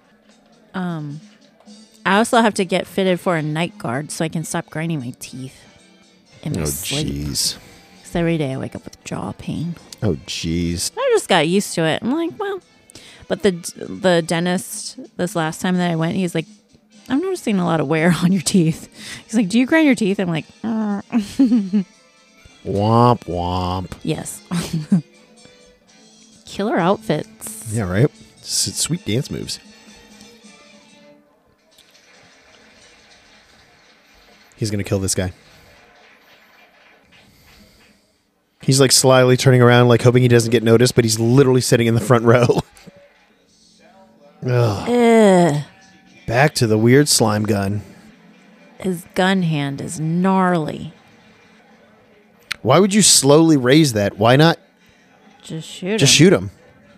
I also have to get fitted for a night guard so I can stop grinding my teeth in my sleep. Jeez. Because every day I wake up with jaw pain. Oh, jeez. I just got used to it. I'm like, well. But the dentist, this last time that I went, he's like, I'm noticing a lot of wear on your teeth. He's like, do you grind your teeth? I'm like, Womp, womp. yes. Killer outfits. Yeah, right? Sweet dance moves. He's going to kill this guy. He's like slyly turning around, like hoping he doesn't get noticed, but he's literally sitting in the front row. Ugh. Ugh. Back to the weird slime gun. His gun hand is gnarly. Why would you slowly raise that? Why not Just shoot just him. shoot him?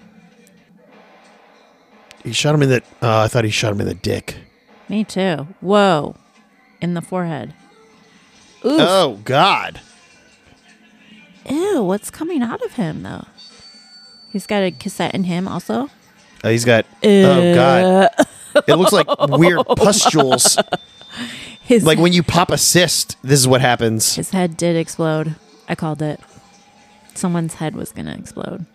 He shot him in the... I thought he shot him in the dick. Me too. Whoa. In the forehead. Oof. Oh, God. Ew, what's coming out of him, though? He's got a cassette in him also? He's got... Oh, God. It looks like weird pustules. Like when you pop a cyst, this is what happens. His head did explode. I called it. Someone's head was going to explode.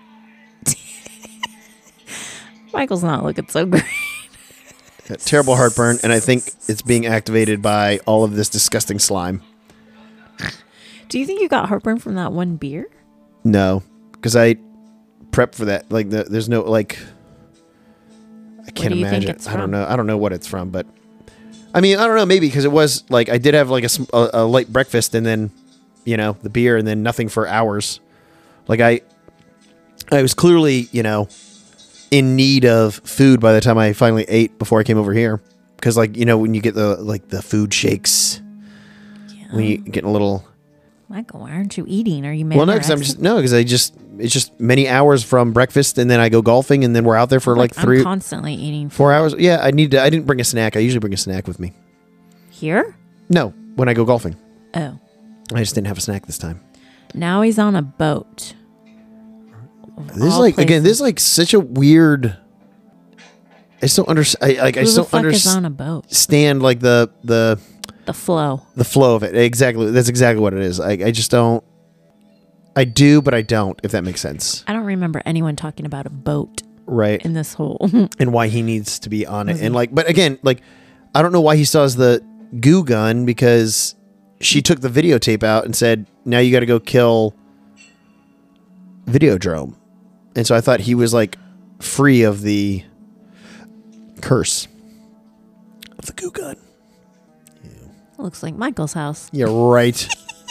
Michael's not looking so great. Terrible heartburn, and I think it's being activated by all of this disgusting slime. Do you think you got heartburn from that one beer? No, because I prepped for that. Like, there's no, like... I can't do you think imagine. it's I don't from? know. I don't know what it's from, but... I mean, I don't know, maybe, because it was, like, I did have, like, a light breakfast, and then, you know, the beer, and then nothing for hours. Like, I was clearly, you know, in need of food by the time I finally ate before I came over here. Because, like, you know, when you get the food shakes, when you get a little... Michael, why aren't you eating? Are you mad? Well, no, because it's just many hours from breakfast, and then I go golfing, and then we're out there for like I'm constantly eating 4 hours. Yeah, I didn't bring a snack. I usually bring a snack with me. Here? No, when I go golfing. Oh. I just didn't have a snack this time. Now he's on a boat. This is like, again, this is like such a weird... I just don't understand. I just don't is on a boat? understand like the flow. The flow of it. Exactly. That's exactly what it is. I just don't. I do, but I don't, if that makes sense. I don't remember anyone talking about a boat Right. in this whole. And why he needs to be on it. And like, but again, like, I don't know why he still has the goo gun, because she took the videotape out and said, now you got to go kill Videodrome. And so I thought he was like free of the curse of the goo gun. Looks like Michael's house. Yeah, right.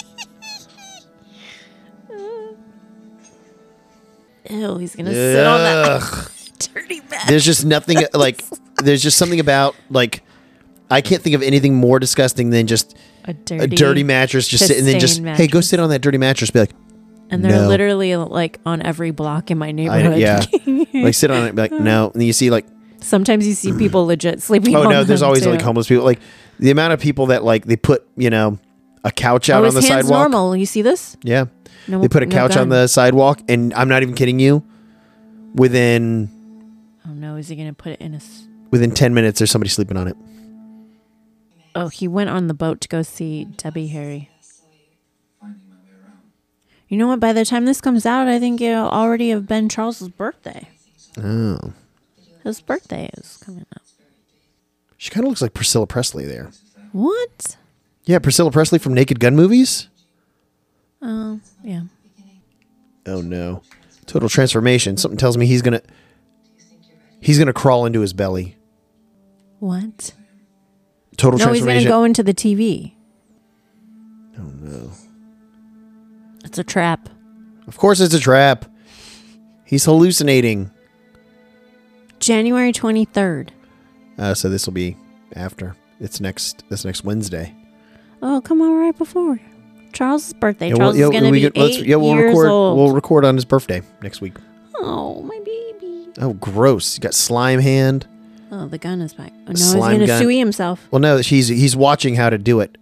Ew, he's gonna sit on that Ugh. dirty bed. There's just nothing like, there's just something about like, I can't think of anything more disgusting than just a a dirty mattress. Just sit and then just, stained hey, go mattress. sit on that dirty mattress. Be like, And they're no. literally like on every block in my neighborhood. yeah, like sit on it. Be like, no. And then you see like, Sometimes you see people legit sleeping. oh on no, there's them, always too. like homeless people. Like the amount of people that like they put, you know, a couch out Oh, on his the hand's sidewalk. normal. You see this? Yeah. No, They put a no couch on gun. the sidewalk, and I'm not even kidding you. Within Oh no, is he gonna put it in a? within 10 minutes, there's somebody sleeping on it. Oh, he went on the boat to go see Debbie Harry. Finding my way around. You know what? By the time this comes out, I think it'll already have been Charles's birthday. Oh. His birthday is coming up. She kind of looks like Priscilla Presley there. What? Yeah, Priscilla Presley from Naked Gun movies. Oh, yeah. Oh no. Total transformation. Something tells me he's gonna crawl into his belly. What? Total No, he's transformation. gonna go into the TV. Oh no. It's a trap. Of course it's a trap. He's hallucinating. January 23rd. So this will be after. It's next Wednesday. Oh, come on, right before Charles's birthday. Yeah, Charles is gonna be 8 we'll years record. old. We'll record on his birthday next week. Oh, my baby. Oh, gross! You got slime hand. Oh, the gun is back. Oh, no, he's Slime gonna gun. suey himself. Well, no, he's watching how to do it.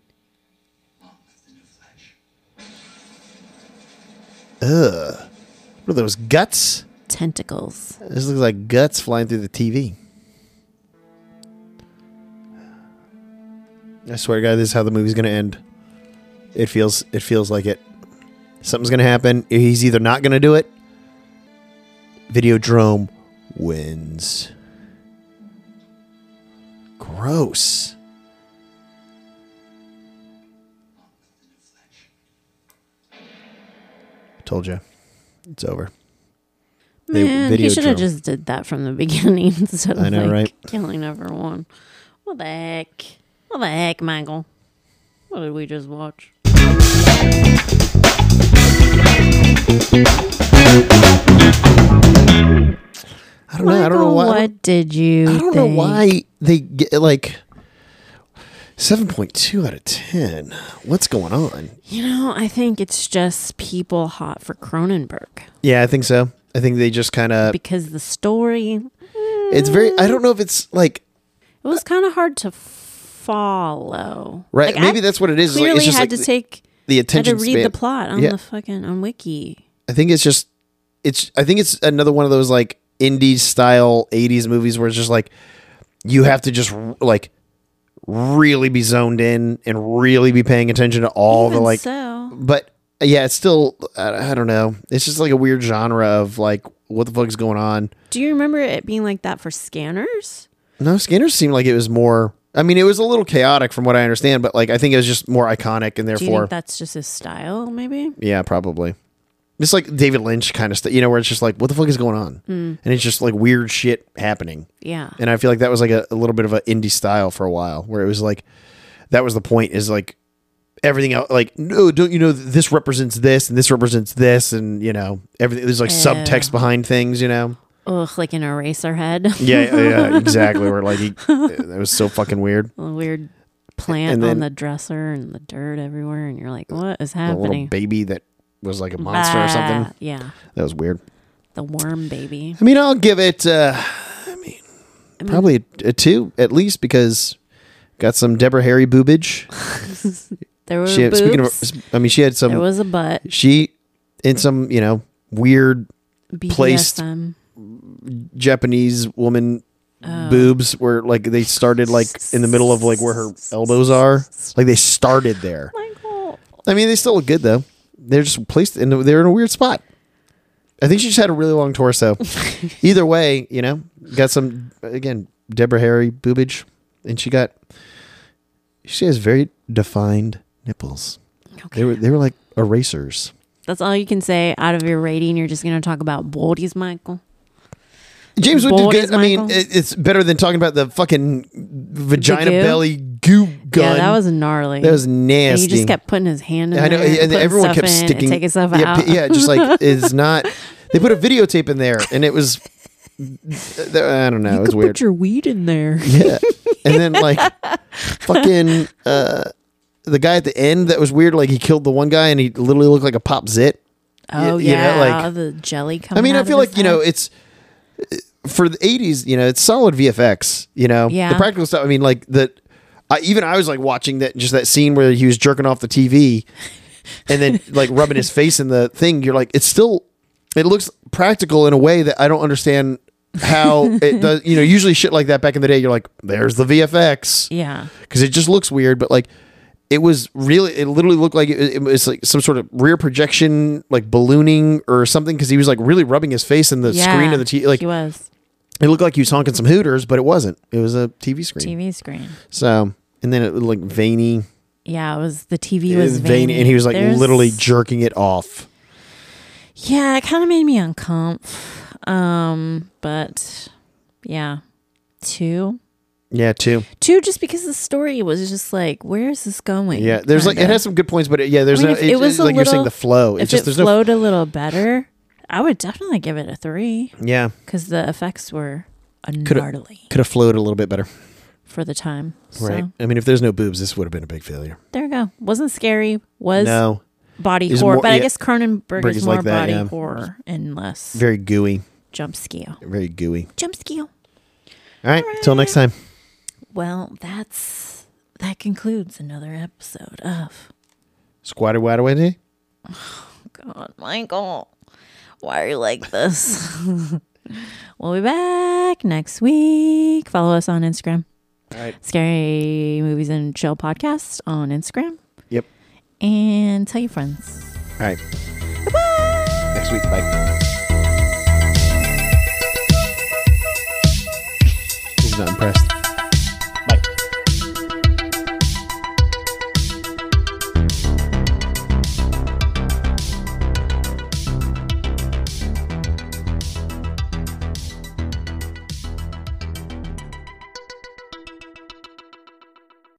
Ugh! What are those guts? Tentacles. This looks like guts flying through the TV. I swear to God, this is how the movie's gonna end. It feels like it. Something's gonna happen. He's either not gonna do it. Videodrome wins. Gross. Told you, it's over. Man, he should have Videodrome. just did that from the beginning instead of I know, right? killing everyone. What the heck? What the heck, Michael? What did we just watch? I don't know. I don't know why. What did you I don't know think? why they get like 7.2 out of 10. What's going on? You know, I think it's just people hot for Cronenberg Yeah, I think so. I think they just kind of. because the story, It's very. I don't know if it's like. it was kind of hard to follow. Right. Like, Maybe I that's what it is. It's like, Clearly it's just had like to take. the Had to attention read span. the plot on Yeah. the fucking on Wiki. I think it's just. I think it's another one of those like indie style 80s movies where it's just like you have to just like really be zoned in and really be paying attention to all the Even like. so. But yeah, it's still. I don't know. It's just like a weird genre of like what the fuck is going on. Do you remember it being like that for Scanners? No, Scanners seemed like it was more. I mean, it was a little chaotic from what I understand, but like I think it was just more iconic and Do you therefore, think that's just his style? Maybe. yeah, probably. It's like David Lynch kind of stuff, where it's just like, what the fuck is going on? And it's just like weird shit happening. Yeah. And I feel like that was like a little bit of an indie style for a while, where it was like, that was the point is like everything else, like, no, don't you know this represents this and this represents this, and everything. There's like subtext behind things, Ugh, like an eraser head. Yeah, exactly. Where like it was so fucking weird. A weird plant And then- on the dresser and the dirt everywhere, and you're like, what is A little happening? baby that was like a monster or something. Bah. Yeah. That was weird. The worm baby. I mean, I'll give it. Probably a 2 at least because got some Deborah Harry boobage. There were She had, boobs. speaking of, I mean, she had some. There was a butt. She in some weird placed BDSM. Japanese woman Oh. boobs where like they started like in the middle of like where her elbows are. Like they started there. Michael. I mean, they still look good though. They're just placed in. They're in a weird spot. I think she just had a really long torso. Either way, got some again Deborah Harry boobage, and she has very defined nipples. Okay. They were like erasers. That's all you can say out of your rating. You're just going to talk about bodies, Michael. James Wood did Bodies, good. I mean, Michael. it's better than talking about the fucking vagina goo? belly goo gun. Yeah, that was gnarly. That was And nasty. he just kept putting his hand in I know, there. and putting everyone stuff kept in, and sticking, taking stuff yeah, out. Yeah, just like it's not. They put a videotape in there, and it was. I don't know. It was Could weird. put your weed in there. Yeah, and then like fucking the guy at the end that was weird. Like he killed the one guy, and he literally looked like a pop zit. Oh, You know, yeah. like- the jelly coming I mean, out I of feel his like head. it's for the 80s. It's solid VFX. Yeah. the practical stuff. I mean, like even I was like watching that scene where he was jerking off the TV and then like rubbing his face in the thing. You're like, it looks practical in a way that I don't understand how it does. You know, usually shit like that back in the day, you're like, there's the VFX. Yeah. Because it just looks weird, but like it literally looked like it was like some sort of rear projection, like ballooning or something. Because he was like really rubbing his face in the screen of the TV. Like he was. It looked like he was honking some Hooters, but it wasn't. It was a TV screen. TV screen. So, and then it was like veiny. Yeah, it was the TV was veiny, and he was like literally jerking it off. Yeah, it kind of made me uncomfortable. But yeah, 2. Yeah, 2. 2, just because the story was just like, where is this going? Yeah, there's kinda. like it has some good points, but there's I mean, if it was like you're saying the flow. If it flowed a little better, I would definitely give it a 3. Yeah, because the effects were gnarly. Could have flowed a little bit better for the time. Right. So, I mean, if there's no boobs, this would have been a big failure. there you go. Wasn't scary. Was No. body He's horror, more- but I yeah, guess Cronenberg is more like that, body yeah. horror and less Very gooey. jump scale. Very gooey. Jump scale. All right. Till next time. Well, that concludes another episode of Squatter Wadaway. God, Michael. Why are you like this? We'll be back next week. Follow us on Instagram. All right. Scary Movies and Chill Podcast on Instagram. Yep. And tell your friends. All right.